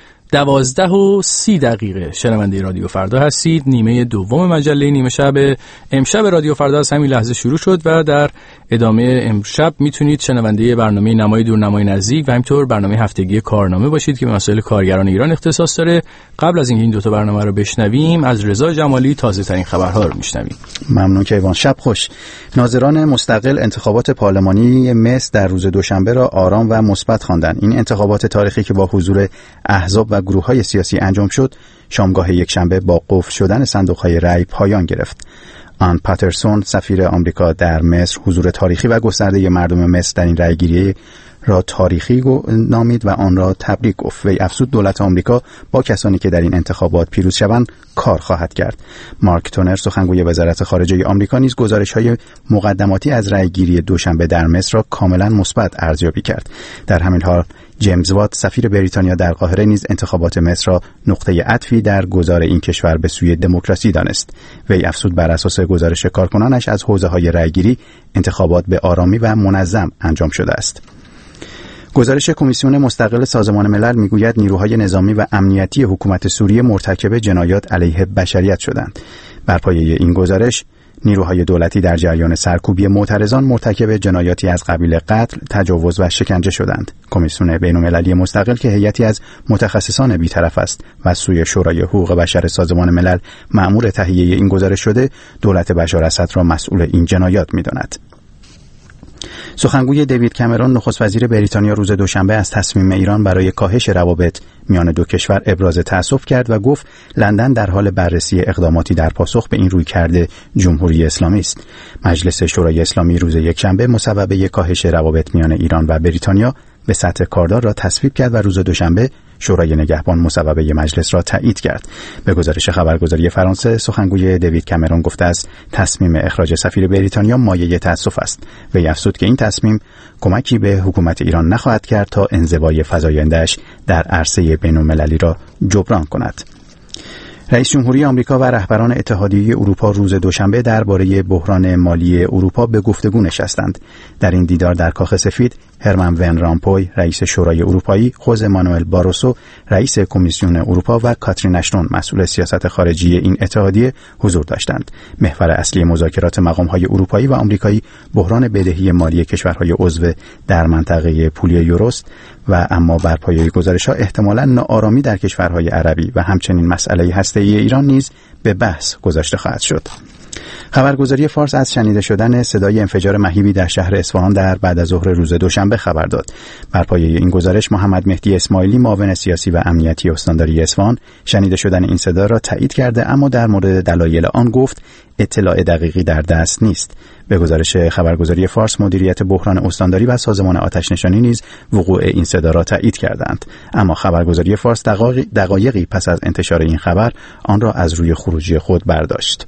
12:30 شنونده رادیو فردا هستید. نیمه دوم مجله نیمه شب امشب رادیو فردا از همین لحظه شروع شد و در ادامه امشب میتونید شنونده برنامه نمای دور نمای نزدیک و همینطور برنامه هفتگی کارنامه باشید که به مسائل کارگران ایران اختصاص داره. قبل از اینکه این دوتا برنامه رو بشنویم از رضا جمالی تازه ترین خبرها رو میشنویم. ممنون کیوان. شب خوش. ناظران مستقل انتخابات پارلمانی مصر در روز دوشنبه را آرام و مثبت خواندند. این انتخابات تاریخی که با حضور احزاب و گروه‌های سیاسی انجام شد، شامگاه یکشنبه با قفل شدن صندوق‌های رأی پایان گرفت. آن پاترسون سفیر آمریکا در مصر حضور تاریخی و گسترده مردم مصر در این رأیگیری را تاریخی نامید و آن را تبریک گفت. وی افزود دولت آمریکا با کسانی که در این انتخابات پیروز شوند کار خواهد کرد. مارک تونر سخنگوی وزارت خارجه آمریکا نیز گزارش‌های مقدماتی از رأیگیری دوشنبه در مصر را کاملا مثبت ارزیابی کرد. در همین حال جیمز وات سفیر بریتانیا در قاهره نیز انتخابات مصر را نقطه عطفی در گذار این کشور به سوی دموکراسی دانست. وی افزود بر اساس گزارش کارکنانش از حوزه‌های رأیگیری انتخابات به آرامی و منظم انجام شده است. گزارش کمیسیون مستقل سازمان ملل میگوید نیروهای نظامی و امنیتی حکومت سوریه مرتکب جنایات علیه بشریت شدند. بر پایه این گزارش نیروهای دولتی در جریان سرکوبی معترضان مرتکب جنایاتی از قبیل قتل، تجاوز و شکنجه شدند. کمیسیون بین‌المللی مستقل که هیئتی از متخصصان بی‌طرف است و سوی شورای حقوق بشر سازمان ملل مأمور تهیه این گزارش شده، دولت بشار اسد را مسئول این جنایات می‌داند. سخنگوی دیوید کامرون نخست وزیر بریتانیا روز دوشنبه از تصمیم ایران برای کاهش روابط میان دو کشور ابراز تأسف کرد و گفت لندن در حال بررسی اقداماتی در پاسخ به این رویکرد جمهوری اسلامی است. مجلس شورای اسلامی روز یکشنبه مصوبه کاهش روابط میان ایران و بریتانیا به سطح کاردار را تصویب کرد و روز دوشنبه شورای نگهبان مصوبه مجلس را تایید کرد. به گزارش خبرگزاری فرانسه سخنگوی دیوید کامرون گفته است تصمیم اخراج سفیر بریتانیا مایه تأسف است. وی افزود که این تصمیم کمکی به حکومت ایران نخواهد کرد تا انزوای فزاینده‌اش در عرصه بین‌المللی را جبران کند. رئیس جمهوری آمریکا و رهبران اتحادیه اروپا روز دوشنبه درباره بحران مالی اروپا به گفتگو نشستند. در این دیدار در کاخ سفید هرمن ون رامپوی رئیس شورای اروپایی، خوزه مانوئل باروسو رئیس کمیسیون اروپا و کاترین اشتون مسئول سیاست خارجی این اتحادیه حضور داشتند. محور اصلی مذاکرات مقام‌های اروپایی و آمریکایی بحران بدهی مالی کشورهای عضو در منطقه پولی یوروست و اما بر پایه گزارش‌ها احتمالاً ناآرامی در کشورهای عربی و همچنین مسئله هسته‌ای ایران نیز به بحث گذاشته خواهد شد. خبرگزاری فارس از شنیده شدن صدای انفجار مهیبی در شهر اصفهان در بعد از ظهر روز دوشنبه خبر داد. بر پایه این گزارش محمد مهدی اسماعیلی معاون سیاسی و امنیتی استانداری اصفهان شنیده شدن این صدا را تایید کرده، اما در مورد دلایل آن گفت اطلاع دقیقی در دست نیست. به گزارش خبرگزاری فارس مدیریت بحران استانداری و سازمان آتش‌نشانی نیز وقوع این صدا را تایید کردند، اما خبرگزاری فارس دقایقی پس از انتشار این خبر آن را از روی خروجی خود برداشت.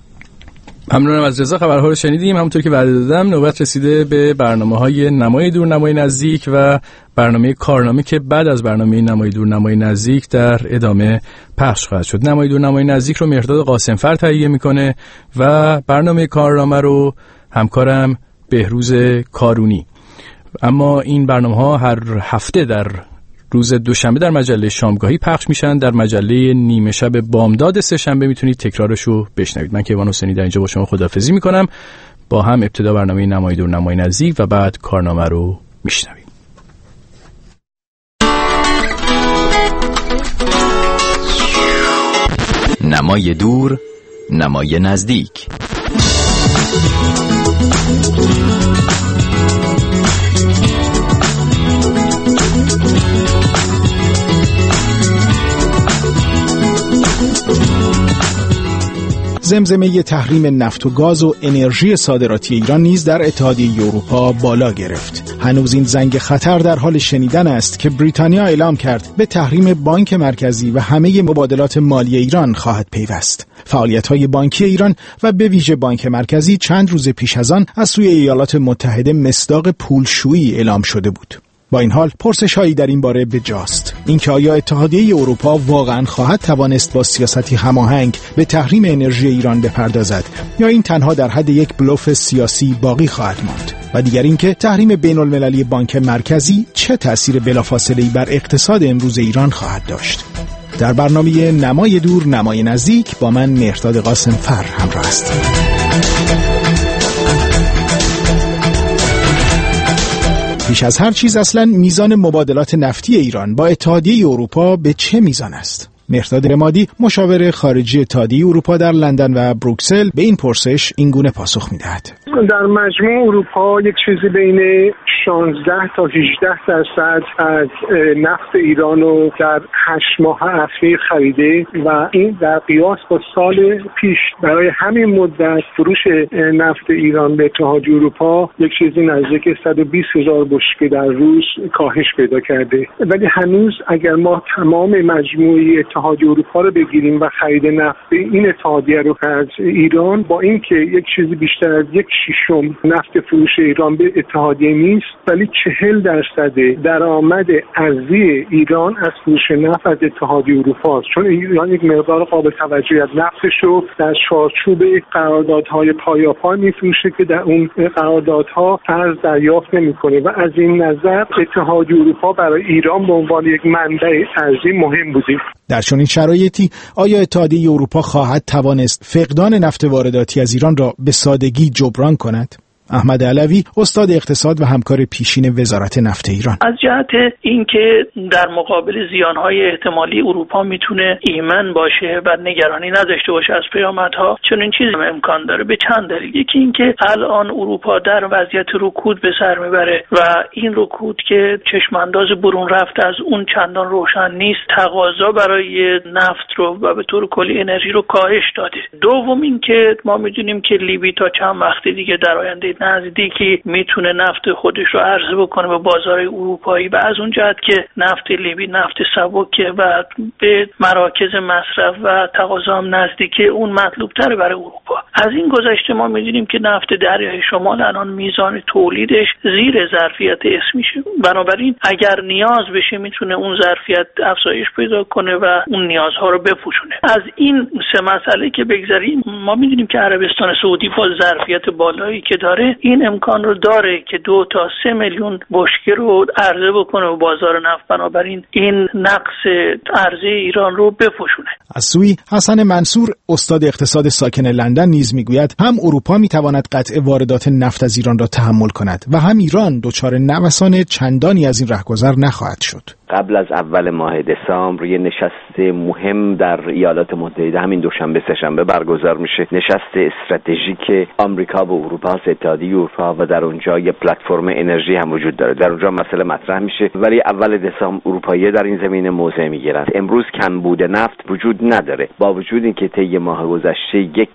ممنونم از رضا. خبرها رو شنیدیم. همونطور که وعده دادم نوبت رسیده به برنامه‌های نمای دور نمای نزدیک و برنامه کارنامه که بعد از برنامه نمای دور نمای نزدیک در ادامه پخش خواهد شد. نمای دور نمای نزدیک رو مهرداد قاسمفر تهیه میکنه و برنامه کارنامه رو همکارم بهروز کارونی. اما این برنامه‌ها هر هفته در روز دوشنبه در مجله شامگاهی پخش میشن. در مجله نیمه شب بامداد سه شنبه میتونید تکرارشو بشنوید. من کیوان حسینی در اینجا با شما خداحافظی میکنم. با هم ابتدا برنامه نمای دور نمای نزدیک و بعد کارنامه رو میشنویم. نمای دور نمای نزدیک. زمزمه تحریم نفت و گاز و انرژی صادراتی ایران نیز در اتحادیه اروپا بالا گرفت. هنوز این زنگ خطر در حال شنیدن است که بریتانیا اعلام کرد به تحریم بانک مرکزی و همه مبادلات مالی ایران خواهد پیوست. فعالیت‌های بانکی ایران و به ویژه بانک مرکزی چند روز پیش از آن از سوی ایالات متحده مصداق پولشویی اعلام شده بود. با این حال پرسش‌هایی در این باره به جاست. اینکه آیا اتحادیه اروپا واقعاً خواهد توانست با سیاستی هماهنگ به تحریم انرژی ایران بپردازد یا این تنها در حد یک بلوف سیاسی باقی خواهد ماند؟ و دیگر اینکه تحریم بین‌المللی بانک مرکزی چه تأثیر بلافاصله‌ای بر اقتصاد امروز ایران خواهد داشت؟ در برنامه نمای دور نمای نزدیک با من مهرداد قاسم فر همراه هستید. پیش از هر چیز اصلا میزان مبادلات نفتی ایران با اتحادیه اروپا به چه میزان است؟ مهرداد رمادی مشاور خارجی اتحادیه اروپا در لندن و بروکسل به این پرسش اینگونه پاسخ میدهد. در مجموع اروپا یک چیزی بین 16 تا 18% از نفت ایران رو در 8 ماه اخیر خریده و این در قیاس با سال پیش برای همین مدت فروش نفت ایران به اتحادیه اروپا یک چیزی نزدیک 120,000 بشکه در روز کاهش پیدا کرده. ولی هنوز اگر ما تمام مجموعه اتحادیه اروپا رو بگیریم و خرید نفت این اتحادیه رو از ایران، با اینکه یک چیزی بیشتر از 1/6 نفت فروش ایران به اتحادیه نیست، ولی 40% درآمد ارزی ایران از فروش نفت از اتحادیه اروپا است. چون ایران یک مقدار قابل توجهی از نفتش رو در چارچوب قراردادهای پایاپای میفروشه که در اون قراردادها ارز دریافت نمیکنه و از این نظر اتحادیه اروپا برای ایران به عنوان یک منبع ارزی مهم بوده. در چنین شرایطی آیا اتحادیه اروپا خواهد توانست فقدان نفت وارداتی از ایران را به سادگی جبران کند؟ احمد علوی استاد اقتصاد و همکار پیشین وزارت نفت ایران: از جهت اینکه در مقابل زیانهای احتمالی اروپا میتونه ایمن باشه و نگرانی نداشته باشه از پیامدها، چنین چیزی امکان داره به چند دلیل. یکی اینکه الان اروپا در وضعیت رکود به سر میبره و این رکود که چشمانداز برون رفته از اون چندان روشن نیست، تقاضا برای نفت رو و به طور کلی انرژی رو کاهش داده. دوم اینکه ما میدونیم که لیبی تا چند وقت دیگه در آینده نزدیکی میتونه نفت خودش رو عرضه بکنه به بازارهای اروپایی و از اون جهت که نفت لیبی نفت سبکه و به مراکز مصرف و تقاضا هم نزدیکه، اون مطلوب تره برای اروپا. از این گذشته ما میدونیم که نفت دریای شمال الان میزان تولیدش زیر ظرفیت اسمیشه، بنابراین اگر نیاز بشه میتونه اون ظرفیت افزایش پیدا کنه و اون نیازها رو بپوشونه. از این سه مسئله که بگذریم، ما میدونیم که عربستان سعودی با ظرفیت بالایی که داره این امکان رو داره که 2 تا 3 میلیون بشکه رو عرضه بکنه به بازار نفت، بنابراین این نقص عرضه ایران رو بپوشونه. از سوی حسن منصور استاد اقتصاد ساکن لندن نیز میگوید هم اروپا میتواند قطع واردات نفت از ایران را تحمل کند و هم ایران دچار نوسان چندانی از این رهگذر نخواهد شد. قبل از اول ماه دسامبر یه نشست مهم در ایالات متحده همین دوشنبه سه‌شنبه برگزار میشه، نشست استراتژیک آمریکا با اروپا، اتحادیه اروپا، و در اونجا یه پلتفرم انرژی هم وجود داره. در اونجا مسئله مطرح میشه، ولی اول دسامبر اروپایی‌ها در این زمینه موضع میگیرن. امروز کمبود نفت وجود نداره، با وجود اینکه طی ماه گذشته یک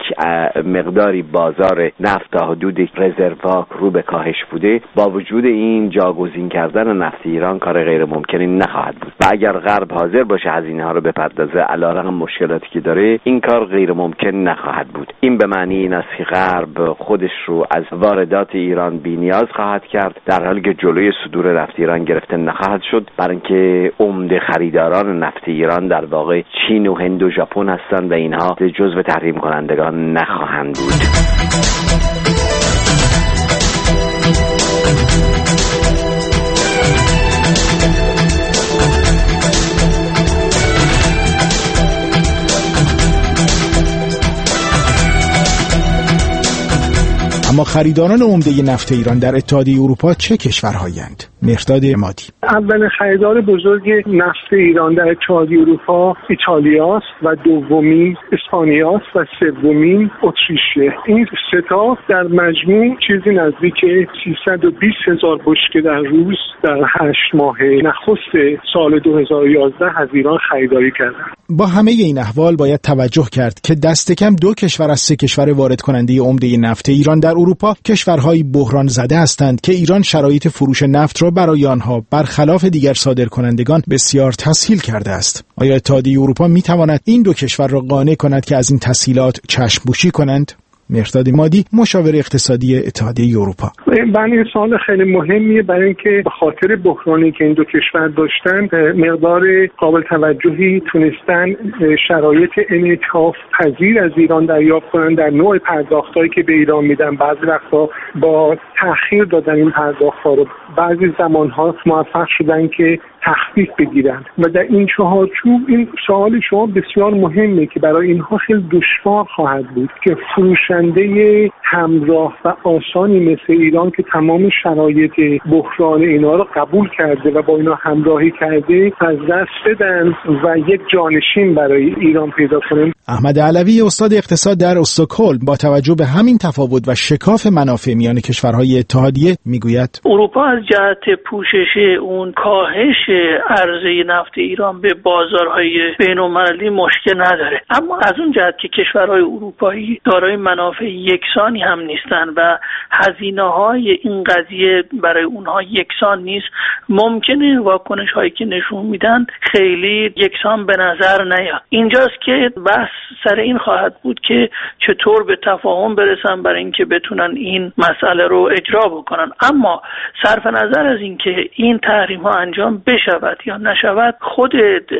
مقداری بازار نفت تا حدود رزروا رو به کاهش بوده، با وجود این جاگزین کردن نفت ایران کار غیر ممکنی نخواهد بود و اگر غرب حاضر باشه هزینه ها رو بپردازه علیرغم مشکلاتی که داره، این کار غیر ممکن نخواهد بود. این به معنی این است که غرب خودش رو از واردات ایران بی‌نیاز خواهد کرد، در حالی که جلوی صدور نفت ایران گرفته نخواهد شد، برای اینکه عمده خریداران نفت ایران در واقع چین و هند و ژاپن هستند و اینها جزو تحریم کنندگان نخواهند بود. اما خریداران عمده نفت ایران در اتحادیه اروپا چه کشورهایند؟ مهرداد عمادی: اولین خریدار بزرگ نفت ایران در اتحادیه اروپا ایتالیاست و دومی اسپانیاست و سومین اتریشه. این سه تا در مجموع چیزی نزدیک 320,000 بشکه در روز در 8 ماه نخست سال 2011 از ایران خریداری کردند. با همه این احوال باید توجه کرد که دست کم 2 کشور از 3 کشور وارد کننده عمده نفت ایران در اروپا کشورهای بحران زده هستند که ایران شرایط فروش نفت را برای آنها برخلاف دیگر صادرکنندگان بسیار تسهیل کرده است. آیا اتحادیه اروپا می تواند این 2 کشور را قانع کند که از این تسهیلات چشم‌پوشی کنند؟ مهرداد عمادی، مشاور اقتصادی اتحادیه اروپا: بله، این سوال خیلی مهمیه، برای اینکه به خاطر بحرانی که این 2 کشور داشتن مقدار قابل توجهی تونستن شرایط انعطاف پذیر از ایران دریافت کنن در نوع پرداختایی که به ایران میدن. بعضی وقتا با تأخیر دادن این پرداخت‌ها رو، بعضی زمان‌ها موفق شدن که تخفیف بگیرن و در این چهارچوب این سوال شما بسیار مهمه که برای اینها خیلی دشوار خواهد بود که فروشنده همراه و آسانی مثل ایران که تمام شرایط بحران اینا رو قبول کرده و با اینا همراهی کرده از دست بدن و یک جانشین برای ایران پیدا کنن. احمد علوی، استاد اقتصاد در استکهلم، با توجه به همین تفاوت و شکاف منافع میان کشورهای اتحادیه میگوید اروپا از جهت پوشش اون کاهش عرضه نفت ایران به بازارهای بین‌المللی مشکل نداره، اما از اون جهت که کشورهای اروپایی دارای منافع یکسانی هم نیستن و هزینه‌های این قضیه برای اونها یکسان نیست، ممکنه واکنش‌هایی که نشون میدن خیلی یکسان به نظر نیاد. اینجاست که بحث سر این خواهد بود که چطور به تفاهم برسن برای اینکه بتونن این مسئله رو اجرا بکنن. اما صرف نظر از اینکه این تحریم‌ها انجام بشود یا نشود، خود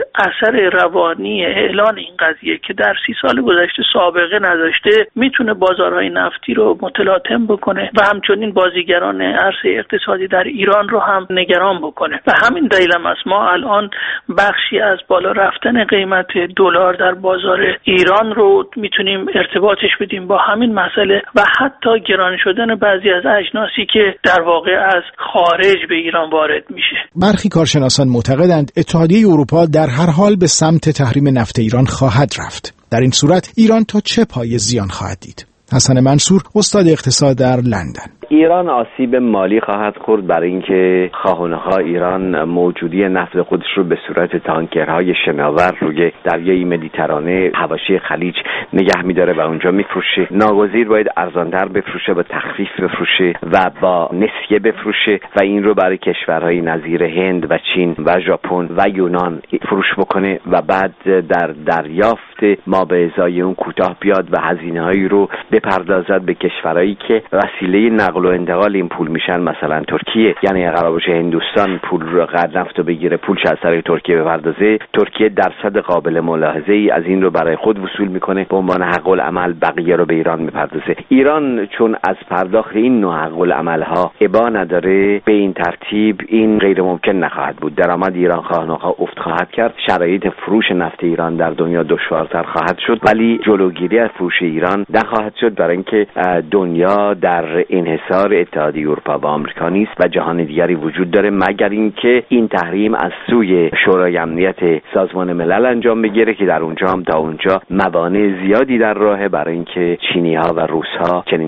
اثر روانی اعلان این قضیه که در 30 سال گذشته سابقه نداشته میتونه بازارهای نفتی رو متلاطم بکنه و همچنین بازیگران عرصه اقتصادی در ایران رو هم نگران بکنه و همین دلیل هم است ما الان بخشی از بالا رفتن قیمت دلار در بازار ایران رو میتونیم ارتباطش بدیم با همین مسئله و حتی گران شدن بعضی از اجناسی که در واقع از خارج به ایران وارد میشه. برخی کارشناسان معتقدند اتحادیه اروپا در هر حال به سمت تحریم نفت ایران خواهد رفت. در این صورت ایران تا چه پایه زیان خواهد دید؟ حسن منصور، استاد اقتصاد در لندن: ایران آسیب مالی خواهد خورد برای اینکه خواه و نخواه ایران موجودی نفت خودش رو به صورت تانکرهای شناور روی دریای مدیترانه حواشی خلیج نگه می‌داره و اونجا میفروشه. ناگزیر باید ارزان‌تر بفروشه، با تخفیف بفروشه و با نسیه بفروشه و این رو برای کشورهای نظیر هند و چین و ژاپن و یونان فروش بکنه و بعد در دریافت ما به ازای اون کوتاه بیاد و هزینه‌هایی رو بپردازد به کشورهایی که وسیله نقل و انتقال این پول میشن، مثلا ترکیه. یعنی قرار باشه هندوستان پول رو نفت رو بگیره، پولش از طریق ترکیه بپردازه، ترکیه درصد قابل ملاحظه ای از این رو برای خود وصول میکنه، به عنوان حق العمل بقیه رو به ایران میپردازه. ایران چون از پرداخت این نوع حق العمل ها ابا نداره، به این ترتیب این غیر ممکن نخواهد بود. درآمد ایران خواه نخواه افت خواهد کرد، شرایط فروش نفت ایران در دنیا دشوارتر خواهد شد، ولی جلوگیری از فروش ایران نخواهد شد، برای اینکه دنیا در انحصار اتحادیه اروپا و آمریکا نیست و جهان دیگری وجود داره، مگر اینکه این تحریم از سوی شورای امنیت سازمان ملل انجام بگیره که در اونجا هم تا اونجا موانع زیادی در راهه برای اینکه چینی‌ها و روس‌ها چنین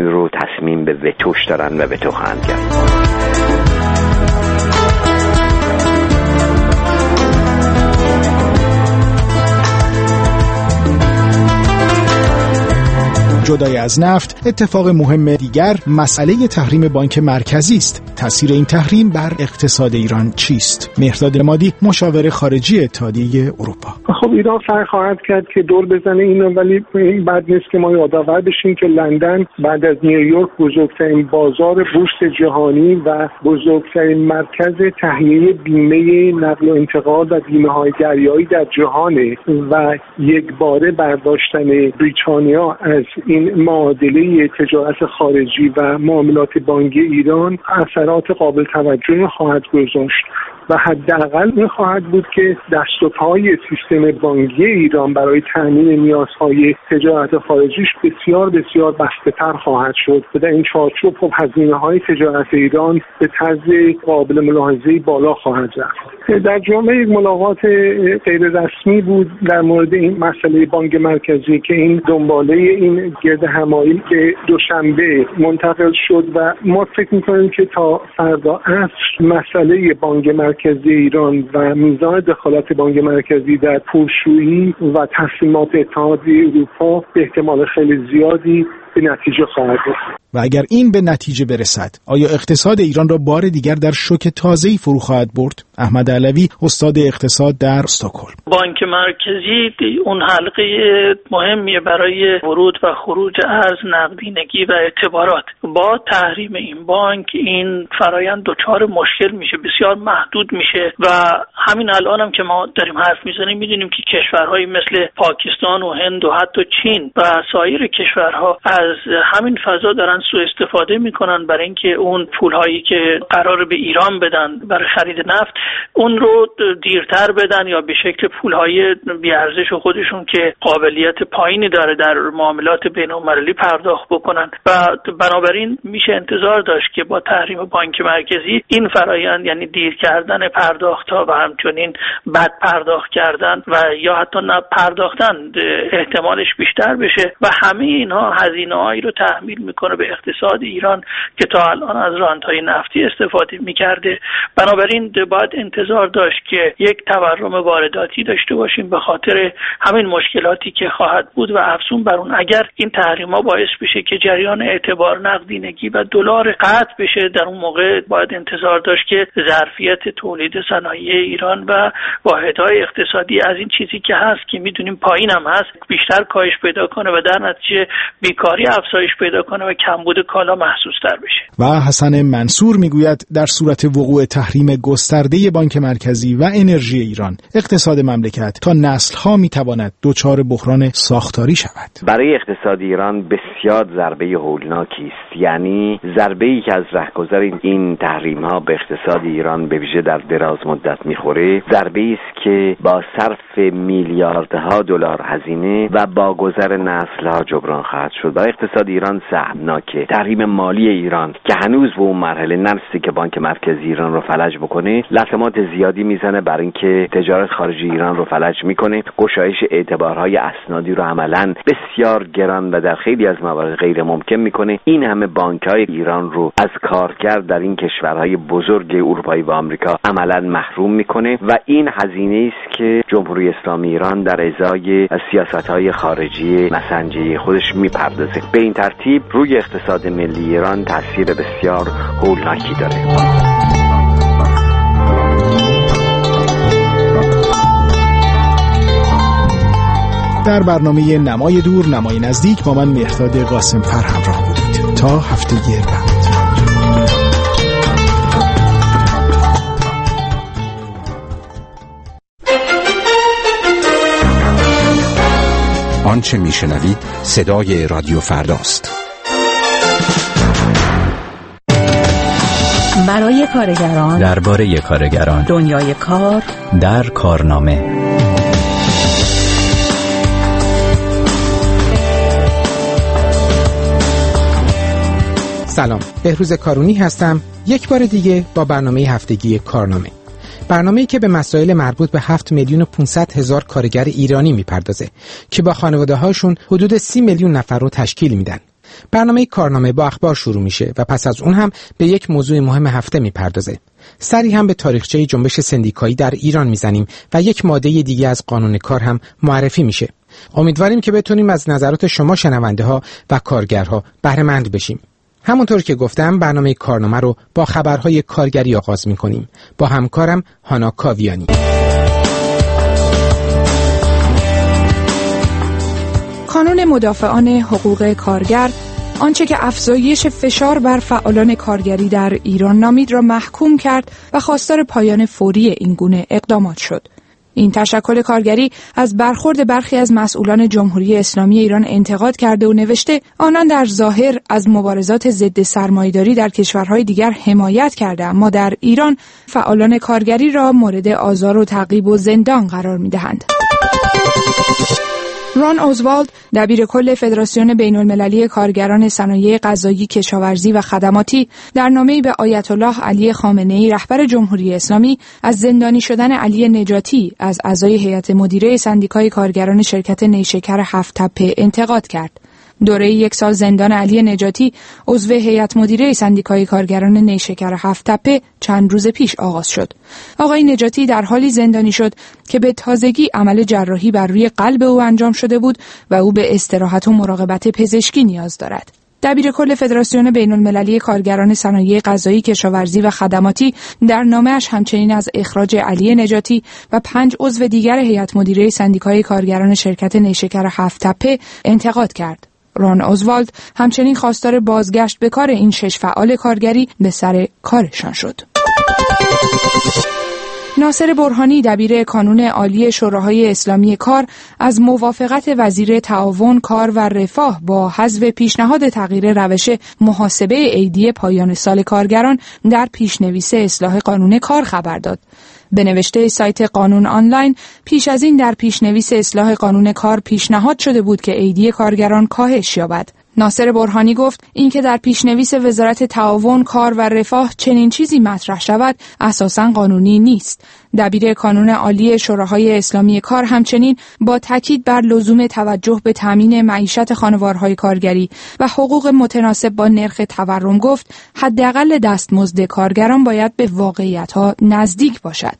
تصمیم به وتوش دارن و وتو خواهند کرد. جدای از نفت، اتفاق مهم دیگر مسئله تحریم بانک مرکزی است. تأثیر این تحریم بر اقتصاد ایران چیست؟ مهرداد عمادی، مشاور خارجی اتحادیه اروپا: خب ایران سعی خواهد کرد که دور بزنه اینو، ولی این بد نیست که ما یادآور بشیم که لندن بعد از نیویورک بزرگترین بازار بورس جهانی و بزرگترین مرکز تهیه بیمه نقل و انتقال و بیمه‌های دریایی در جهانه و یک باره برداشتن بریتانیا از این معادله تجارت خارجی و معاملات بانکی ایران اثرات قابل توجهی خواهد گذاشت و حداقل این خواهد بود که دست و پای سیستم بانکی ایران برای تامین نیازهای تجارت خارجیش بسیار بسیار بسته‌تر خواهد شد و در این چارچوب خب هزینه‌های تجارت ایران به طرز قابل ملاحظه‌ای بالا خواهد رفت. در جامعه ملاقات غیر رسمی بود در مورد این مسئله بانک مرکزی که این دنباله این گرد همایی به دوشنبه منتقل شد و ما فکر می‌کنیم که تا فردا عصر مسئله بانک مرکزی ایران و میزان دخالت بانک مرکزی در پولشویی و تسلیمات اتحادیه اروپا به احتمال خیلی زیادی به نتیجه خواهد رسید. و اگر این به نتیجه برسد، آیا اقتصاد ایران را بار دیگر در شوک تازه‌ای فرو خواهد برد؟ احمد علوی، استاد اقتصاد در استکهلم. بانک مرکزی اون حلقه مهمیه برای ورود و خروج ارز، نقدینگی و اعتبارات. با تحریم این بانک این فرایند دچار مشکل میشه، بسیار محدود میشه و همین الان هم که ما داریم حرف میزنیم میدونیم که کشورهایی مثل پاکستان و هند و حتی چین و سایر کشورها از همین فضا دارن سوء استفاده میکنن برای اینکه اون پولهایی که قرار به ایران بدن برای خرید نفت اون رو دیرتر بدن یا به شکل پولهای بیارزش خودشون که قابلیت پایینی داره در معاملات بین‌المللی پرداخت بکنن و بنابراین میشه انتظار داشت که با تحریم بانک مرکزی این فرایند، یعنی دیر کردن پرداخت‌ها و همچنین بد پرداخت کردن و یا حتی نه پرداختن احتمالش بیشتر بشه و همه اینها هزینه‌هایی رو تحمیل میکنه به اقتصاد ایران که تا الان از رانت‌های نفتی استفاده میکرده. بنابراین باید انتظار داشت که یک تورم وارداتی داشته باشیم به خاطر همین مشکلاتی که خواهد بود و افزون بر اون اگر این تحریم‌ها باعث بشه که جریان اعتبار نقدینگی و دلار قطع بشه، در اون موقع باید انتظار داشت که ظرفیت تولید صنایع ایران و واحدهای اقتصادی از این چیزی که هست که میدونیم پایین هم هست بیشتر کاهش پیدا کنه و در نتیجه بیکاری افزایش پیدا کنه و کمبود کالا محسوس‌تر بشه. و حسن منصور میگوید در صورت وقوع تحریم گسترده بانک مرکزی و انرژی ایران، اقتصاد مملکت تا نسل‌ها میتواند دچار بحران ساختاری شود. برای اقتصاد ایران بسیار ضربه هولناکی است، یعنی ضربه‌ای که از رهگذر این تحریم‌ها به اقتصاد ایران به ویژه در دراز مدت میخوره، ضربه‌ای است که با صرف میلیاردها دلار هزینه و با گذر نسل‌ها جبران خواهد شد. برای اقتصاد ایران سهمناکه. تحریم مالی ایران که هنوز به اون مرحله نرسیده که بانک مرکزی ایران رو فلج بکنه، لطمات زیادی میزنه برای اینکه تجارت خارجی ایران رو فلج میکنه، گشایش اعتبارهای اسنادی رو عملاً بسیار گران و در خیلی از موارد غیر ممکن میکنه. این همه بانک‌های ایران رو از کارکرد در این کشورهای بزرگ اروپایی و آمریکا عملاً محروم میکنه و این هزینه است که جمهوری اسلامی ایران در ازای سیاست‌های خارجی مسنجی خودش میپردازه. به این ترتیب روی اقتصاد ملی ایران تاثیر بسیار هولناکی داره. در برنامه نمای دور نمای نزدیک با من مهرداد قاسم‌فر همراه بودید. تا هفته بعد. آنچه میشنوید صدای رادیو فرداست. برای کارگران، درباره کارگران، دنیای کار، در کارنامه. سلام، بهروز کارونی هستم. یک بار دیگه با برنامه هفتگی کارنامه. برنامه‌ای که به مسائل مربوط به 7,500,000 کارگر ایرانی میپردازه که با خانواده‌هاشون حدود 30 میلیون نفر رو تشکیل میدن. برنامه کارنامه با اخبار شروع میشه و پس از اون هم به یک موضوع مهم هفته میپردازه. سری هم به تاریخچه جنبش سندیکایی در ایران میزنیم و یک ماده دیگه از قانون کار هم معرفی میشه. امیدواریم که بتونیم از نظرات شما شنونده‌ها و کارگرها بهره مند بشیم. همونطور که گفتم برنامه کارنامه رو با خبرهای کارگری آغاز میکنیم با همکارم هانا کاویانی. کانون مدافعان حقوق کارگر آنچه که افزایش فشار بر فعالان کارگری در ایران نامید را محکوم کرد و خواستار پایان فوری این گونه اقدامات شد. این تشکل کارگری از برخورد برخی از مسئولان جمهوری اسلامی ایران انتقاد کرده و نوشته آنان در ظاهر از مبارزات ضد سرمایه‌داری در کشورهای دیگر حمایت کرده، اما در ایران فعالان کارگری را مورد آزار و تعقیب و زندان قرار می‌دهند. ران اوزوالد، دبیر کل فدراسیون بین‌المللی کارگران صنایع غذایی، کشاورزی و خدماتی، در نامه‌ای به آیت الله علی خامنه‌ای رهبر جمهوری اسلامی از زندانی شدن علی نجاتی از اعضای هیئت مدیره سندیکای کارگران شرکت نیشکر هفت تپه انتقاد کرد. دوره 1 سال زندان علی نجاتی، عضو هیئت مدیره سندیکای کارگران نیشکر هفت تپه، چند روز پیش آغاز شد. آقای نجاتی در حالی زندانی شد که به تازگی عمل جراحی بر روی قلب او انجام شده بود و او به استراحت و مراقبت پزشکی نیاز دارد. دبیر کل فدراسیون بین‌المللی کارگران صنایع غذایی، کشاورزی و خدماتی در نامه‌اش همچنین از اخراج علی نجاتی و 5 عضو دیگر هیئت مدیره سندیکای کارگران شرکت نیشکر هفت تپه انتقاد کرد. ران اوزوالد همچنین خواستار بازگشت به کار این 6 فعال کارگری به سر کارشان شد. ناصر برهانی، دبیر کانون عالی شوراهای اسلامی کار، از موافقت وزیر تعاون، کار و رفاه با حذف پیشنهاد تغییر روش محاسبه عیدی پایان سال کارگران در پیشنویس اصلاح قانون کار خبر داد. به نوشته سایت قانون آنلاین، پیش از این در پیشنویس اصلاح قانون کار پیشنهاد شده بود که عیدی کارگران کاهش یابد. ناصر برهانی گفت اینکه در پیشنویس وزارت تعاون، کار و رفاه چنین چیزی مطرح شود اساساً قانونی نیست. دبیر کانون عالی شوراهای اسلامی کار همچنین با تاکید بر لزوم توجه به تامین معیشت خانوارهای کارگری و حقوق متناسب با نرخ تورم گفت حداقل دستمزد کارگران باید به واقعیت‌ها نزدیک باشد.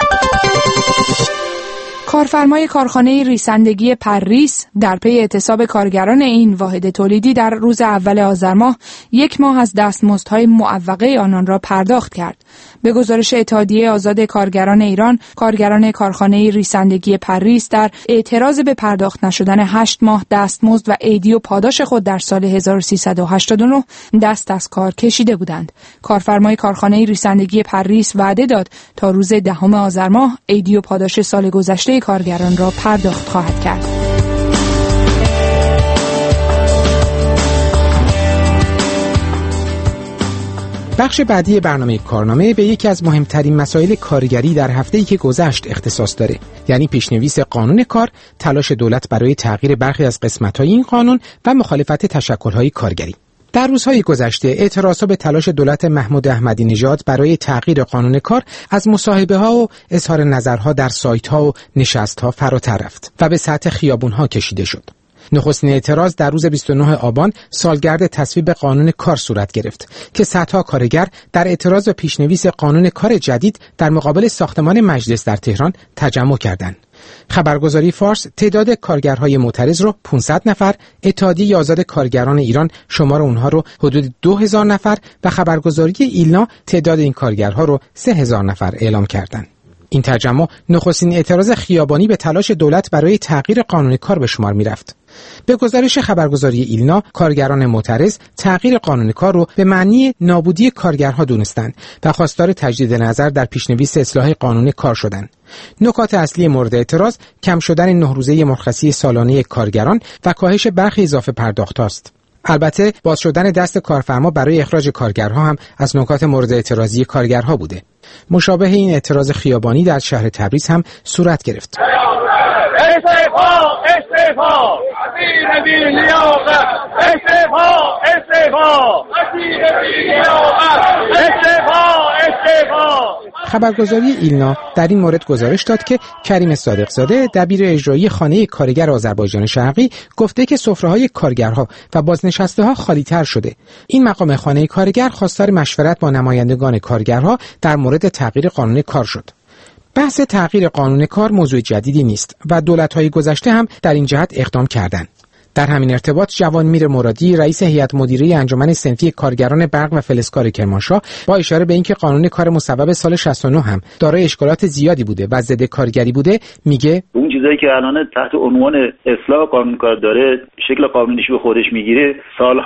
کارفرمای کارخانه ریسندگی پرریس در پی اعتصاب کارگران این واحد تولیدی در روز اول آذر ماه 1 ماه از دستمزدهای معوقه آنان را پرداخت کرد. به گزارش اتحادیه آزاد کارگران ایران، کارگران کارخانه ریسندگی پرریس در اعتراض به پرداخت نشدن 8 ماه دستمزد و عیدی و پاداش خود در سال 1389 دست از کار کشیده بودند. کارفرمای کارخانه ریسندگی پرریس وعده داد تا روز 10 آذر ماه عیدی و پاداش سال گذشته کارگران را پرداخت خواهد کرد. بخش بعدی برنامه کارنامه به یکی از مهمترین مسائل کارگری در هفته‌ای که گذشت اختصاص داره، یعنی پیشنویس قانون کار، تلاش دولت برای تغییر برخی از قسمت‌های این قانون و مخالفت تشکل‌های کارگری. در روزهای گذشته اعتراضها به تلاش دولت محمود احمدی نژاد برای تغییر قانون کار از مصاحبه‌ها و اظهار نظرها در سایت‌ها و نشست‌ها فراتر رفت و به سطح خیابون‌ها کشیده شد. نخستین اعتراض در روز 29 آبان سالگرد تصویب قانون کار صورت گرفت که صدها کارگر در اعتراض به پیشنویس قانون کار جدید در مقابل ساختمان مجلس در تهران تجمع کردند. خبرگزاری فارس تعداد کارگرهای معترض رو 500 نفر، اتحادیه آزاد کارگران ایران شمار اونها رو حدود 2000 نفر و خبرگزاری ایلنا تعداد این کارگرها رو 3000 نفر اعلام کردند. این تجمع نخستین اعتراض خیابانی به تلاش دولت برای تغییر قانون کار به شمار می‌رفت. به گزارش خبرگزاری ایلنا، کارگران معترض تغییر قانون کار رو به معنی نابودی کارگرها دونستند و خواستار تجدید نظر در پیشنویس اصلاح قانون کار شدند. نکات اصلی مورد اعتراض کم شدن 9 روزه مرخصی سالانه کارگران و کاهش برخی اضافه پرداخت است. البته باز شدن دست کارفرما برای اخراج کارگرها هم از نکات مورد اعتراضی کارگرها بوده. مشابه این اعتراض خیابانی در شهر تبریز هم صورت گرفت. استعفا وزیر بی‌لیاقت، استعفا خبرگزاری ایلنا در این مورد گزارش داد که کریم صادقزاده، دبیر اجرایی خانه کارگر آذربایجان شرقی، گفته که سفره‌های کارگرها و بازنشسته‌ها خالی‌تر شده. این مقام خانه کارگر خواستار مشورت با نمایندگان کارگرها در مورد تغییر قانون کار شد. بحث تغییر قانون کار موضوع جدیدی نیست و دولت‌های گذشته هم در این جهت اقدام کردند. در همین ارتباط جوانمیر مرادی، رئیس هیئت مدیره انجمن صنفی کارگران برق و فلزکار کرمانشاه، با اشاره به اینکه قانون کار مصوب سال 69 هم دارای اشکالات زیادی بوده و ضد کارگری بوده، میگه اون چیزایی که الان تحت عنوان اصلاح قانون کار داره شکل قانونیش به خودش میگیره، سالهاست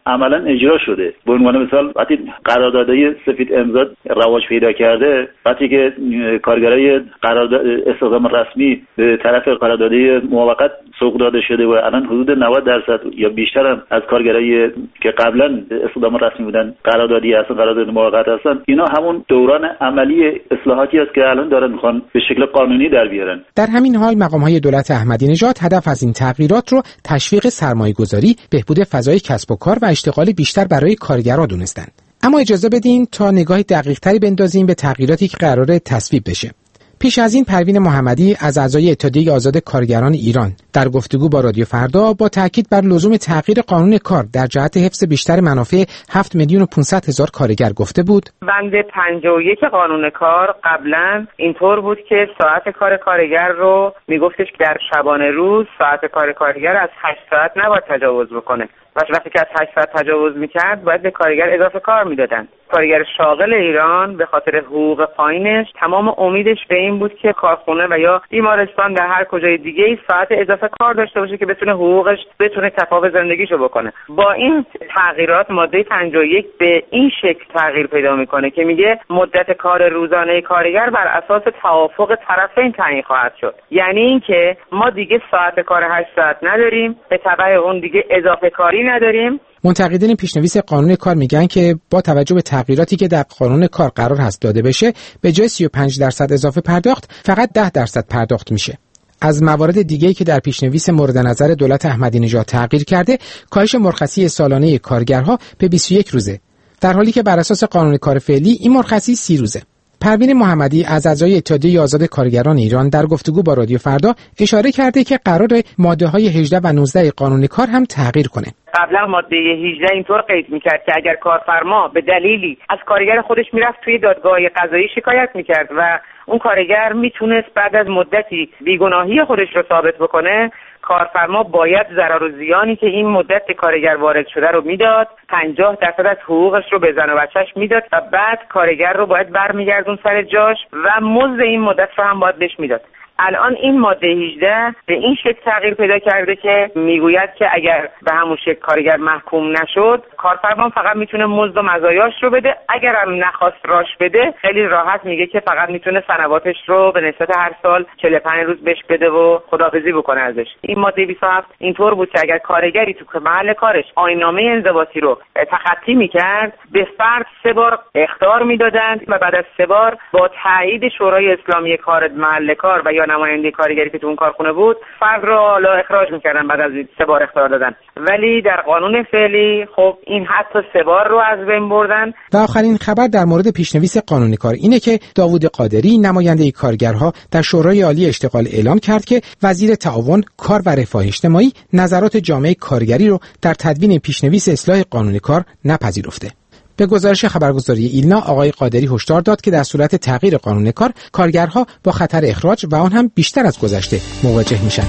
عملا اجرا شده. به عنوان مثال وقتی قراردادهای سفید امضا رواج پیدا کرده، وقتی که کارگرای قرارداد استخدام رسمی به طرف قراردادهای موقت سوق داده شده و الان حدود 90% یا بیشتر هم از کارگرایی که قبلا استخدام رسمی بودن قراردادی هستن، قرارداد موقت هستن، اینا همون دوران عملی اصلاحاتی است که الان دارن میخوان به شکل قانونی در بیارن. در همین حال مقام‌های دولت احمدی نژاد هدف از این تغییرات رو تشویق سرمایه‌گذاری، بهبود فضای کسب و کار و اشتغال بیشتر برای کارگران دونستند. اما اجازه بدین تا نگاهی دقیق‌تری بندازیم به تغییراتی که قراره تصویب بشه. پیش از این پروین محمدی از اعضای اتحادیه آزاد کارگران ایران در گفتگو با رادیو فردا با تاکید بر لزوم تغییر قانون کار در جهت حفظ بیشتر منافع 7,500,000 کارگر گفته بود. بند 51 قانون کار قبلا اینطور بود که ساعت کار کارگر رو میگفتش در شبانه روز ساعت کار کارگر از 8 ساعت نباید تجاوز بکنه. وقتی که از 8 ساعت تجاوز میکرد باید به کارگر اضافه کار میدادن. کارگر شاغل ایران به خاطر حقوق پایینش تمام امیدش به این بود که کارخونه و یا بیمارستان در هر کجای دیگه ای ساعت اضافه کار داشته باشه که بتونه حقوقش بتونه کفاف زندگیشو بکنه. با این تغییرات ماده 51 به این شکل تغییر پیدا میکنه که میگه مدت کار روزانه کارگر بر اساس توافق طرفین تعیین خواهد شد. یعنی اینکه ما دیگه ساعت کار 8 ساعت نداریم، به تبع اون دیگه اضافه کاری نداریم. منتقدین پیشنویس قانون کار میگن که با توجه به تغییراتی که در قانون کار قرار هست داده بشه، به جای 35% اضافه پرداخت فقط 10% پرداخت میشه. از موارد دیگه‌ای که در پیشنویس مورد نظر دولت احمدی نژاد تغییر کرده، کاهش مرخصی سالانه کارگرها به 21 روزه، در حالی که بر اساس قانون کار فعلی این مرخصی 30 روزه. پروین محمدی از اعضای اتحادیه آزاد کارگران ایران در گفتگو با رادیو فردا اشاره کرده که قراره ماده‌های 18 و 19 قانون کار هم تغییر کنه. قبلا ماده 18 اینطور قید میکرد که اگر کارفرما به دلیلی از کارگر خودش میرفت توی دادگاه قضایی شکایت میکرد و اون کارگر میتونست بعد از مدتی بیگناهی خودش رو ثابت بکنه، کارفرما باید ضرر و زیانی که این مدت کارگر وارد شده رو میداد، 50% از حقوقش رو به زن و بچه‌ش میداد و بعد کارگر رو باید برمیگردون سر جاش و مزد این مدت رو هم باید بهش میداد. الان این ماده 18 به این شکل تغییر پیدا کرده که میگوید که اگر به همون شکل کارگر محکوم نشد، کارفرما فقط میتونه مزد و مزایاش رو بده. اگر هم نخواست راش بده، خیلی راحت میگه که فقط میتونه سنواتش رو به نسبت هر سال 45 روز بهش بده و خداحافظی بکنه ازش. این ماده 27 اینطور بود که اگر کارگری تو محل کارش آیین‌نامه انضباطی رو تخطی میکرد، به فرد 3 بار اخطار میدادند و بعد از 3 بار با تایید شورای اسلامی کار محل کار و یا نماینده کارگری که تو اون کارخونه بود، فرد رو حالا اخراج میکردن بعد از 3 بار اخطار دادن. ولی در قانون فعلی خب این حتی 3 بار رو از بین بردن. و آخرین خبر در مورد پیشنویس قانون کار اینه که داوود قادری نماینده کارگرها در شورای عالی اشتغال اعلام کرد که وزیر تعاون، کار و رفاه اجتماعی نظرات جامعه کارگری رو در تدوین پیشنویس اصلاح قانون کار نپذیرفته. به گزارش خبرگزاری ایلنا، آقای قادری هشدار داد که در صورت تغییر قانون کار، کارگرها با خطر اخراج و آن هم بیشتر از گذشته مواجه میشن.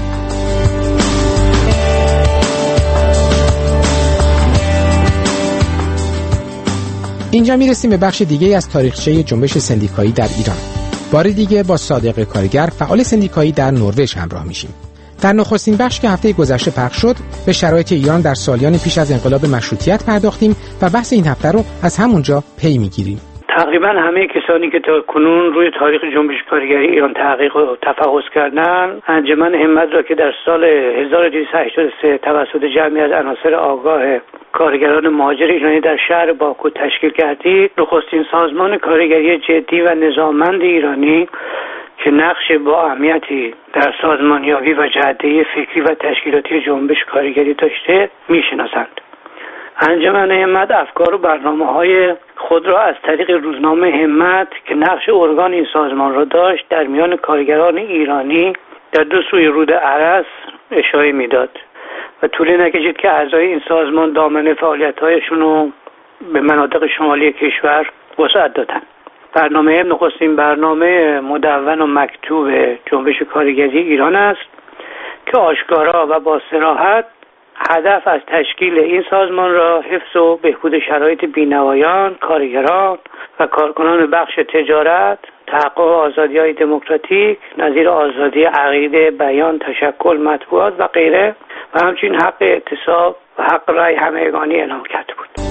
اینجا میرسیم به بخش دیگه از تاریخچه جنبش سندیکایی در ایران. بار دیگه با صادق کارگر، فعال سندیکایی در نروژ همراه میشیم. در نخستین بخش که هفته گذشته پخش شد، به شرایط ایران در سالیان پیش از انقلاب مشروطیت پرداختیم و بحث این هفته رو از همونجا پی میگیریم. تقریبا همه کسانی که تا کنون روی تاریخ جنبش کارگری ایران تحقیق و تفحص کردند، انجمن همت را که در سال 1283 توسط جمعی از عناصر آگاه کارگران مهاجر ایرانی در شهر باکو تشکیل کردید، نخستین سازمان کارگری جدی و نظاممند ایرانی که نقش با اهمیتی در سازمانیابی و جهته فکری و تشکیلاتی جنبش کارگری داشته میشناسند. انجمن همت افکار و برنامه‌های خود را از طریق روزنامه همت که نقش ارگان این سازمان را داشت در میان کارگران ایرانی در 2 سوی رود ارس اشاعه میداد و طولی نکشید که اعضای این سازمان دامنه فعالیت‌هایشون رو به مناطق شمالی کشور وسعت دادند. برنامه نخستین برنامه مدون و مکتوب جنبش کارگری ایران است که آشکارا و با صراحت هدف از تشکیل این سازمان را حفظ و بهبود شرایط بینوایان، کارگران و کارکنان بخش تجارت تحقق آزادی‌های دموکراتیک نظیر آزادی عقیده، بیان، تشکل، مطبوعات و غیره و همچنین حق اعتصاب و حق رأی همگانی اعلام کرده بود.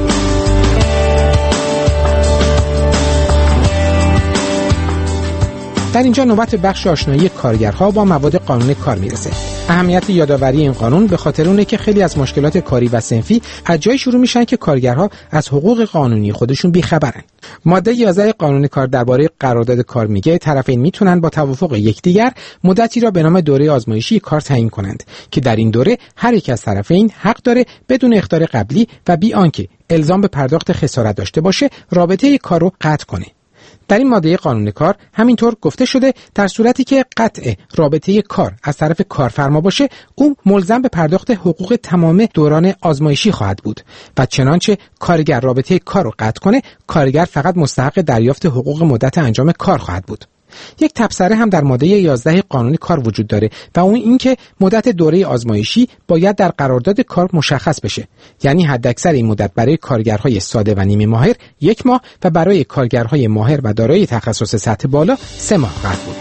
در اینجا نوبت بخش آشنایی کارگرها با مواد قانون کار میرسه. اهمیت یادآوری این قانون به خاطر اونه که خیلی از مشکلات کاری و صنفی از جای شروع میشن که کارگرها از حقوق قانونی خودشون بیخبرن. ماده 11 قانون کار درباره قرارداد کار میگه طرفین میتونن با توافق یکدیگر مدتی را به نام دوره آزمایشی کار تعیین کنند که در این دوره هر یک از طرفین حق داره بدون اخطار قبلی و بی آنکه الزام به پرداخت خسارت داشته باشه رابطه کار رو قطع کنه. در این ماده قانون کار همینطور گفته شده در صورتی که قطع رابطه کار از طرف کارفرما باشه او ملزم به پرداخت حقوق تمام دوران آزمایشی خواهد بود و چنانچه کارگر رابطه کار رو قطع کنه کارگر فقط مستحق دریافت حقوق مدت انجام کار خواهد بود. یک تبصره هم در ماده 11 قانون کار وجود داره و اون این که مدت دوره آزمایشی باید در قرارداد کار مشخص بشه. یعنی حداکثر این مدت برای کارگرهای ساده و نیمه ماهر 1 ماه و برای کارگرهای ماهر و دارای تخصص سطح بالا 3 ماه خواهد بود.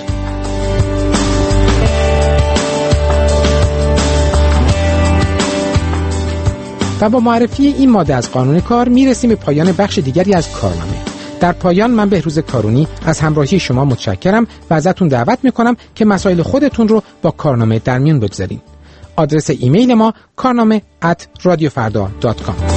و با معرفی این ماده از قانون کار میرسیم به پایان بخش دیگری از کارنامه. در پایان من بهروز کارونی از همراهی شما متشکرم و ازتون دعوت میکنم که مسائل خودتون رو با کارنامه در میون بگذارین. آدرس ایمیل ما karname@radiofarda.com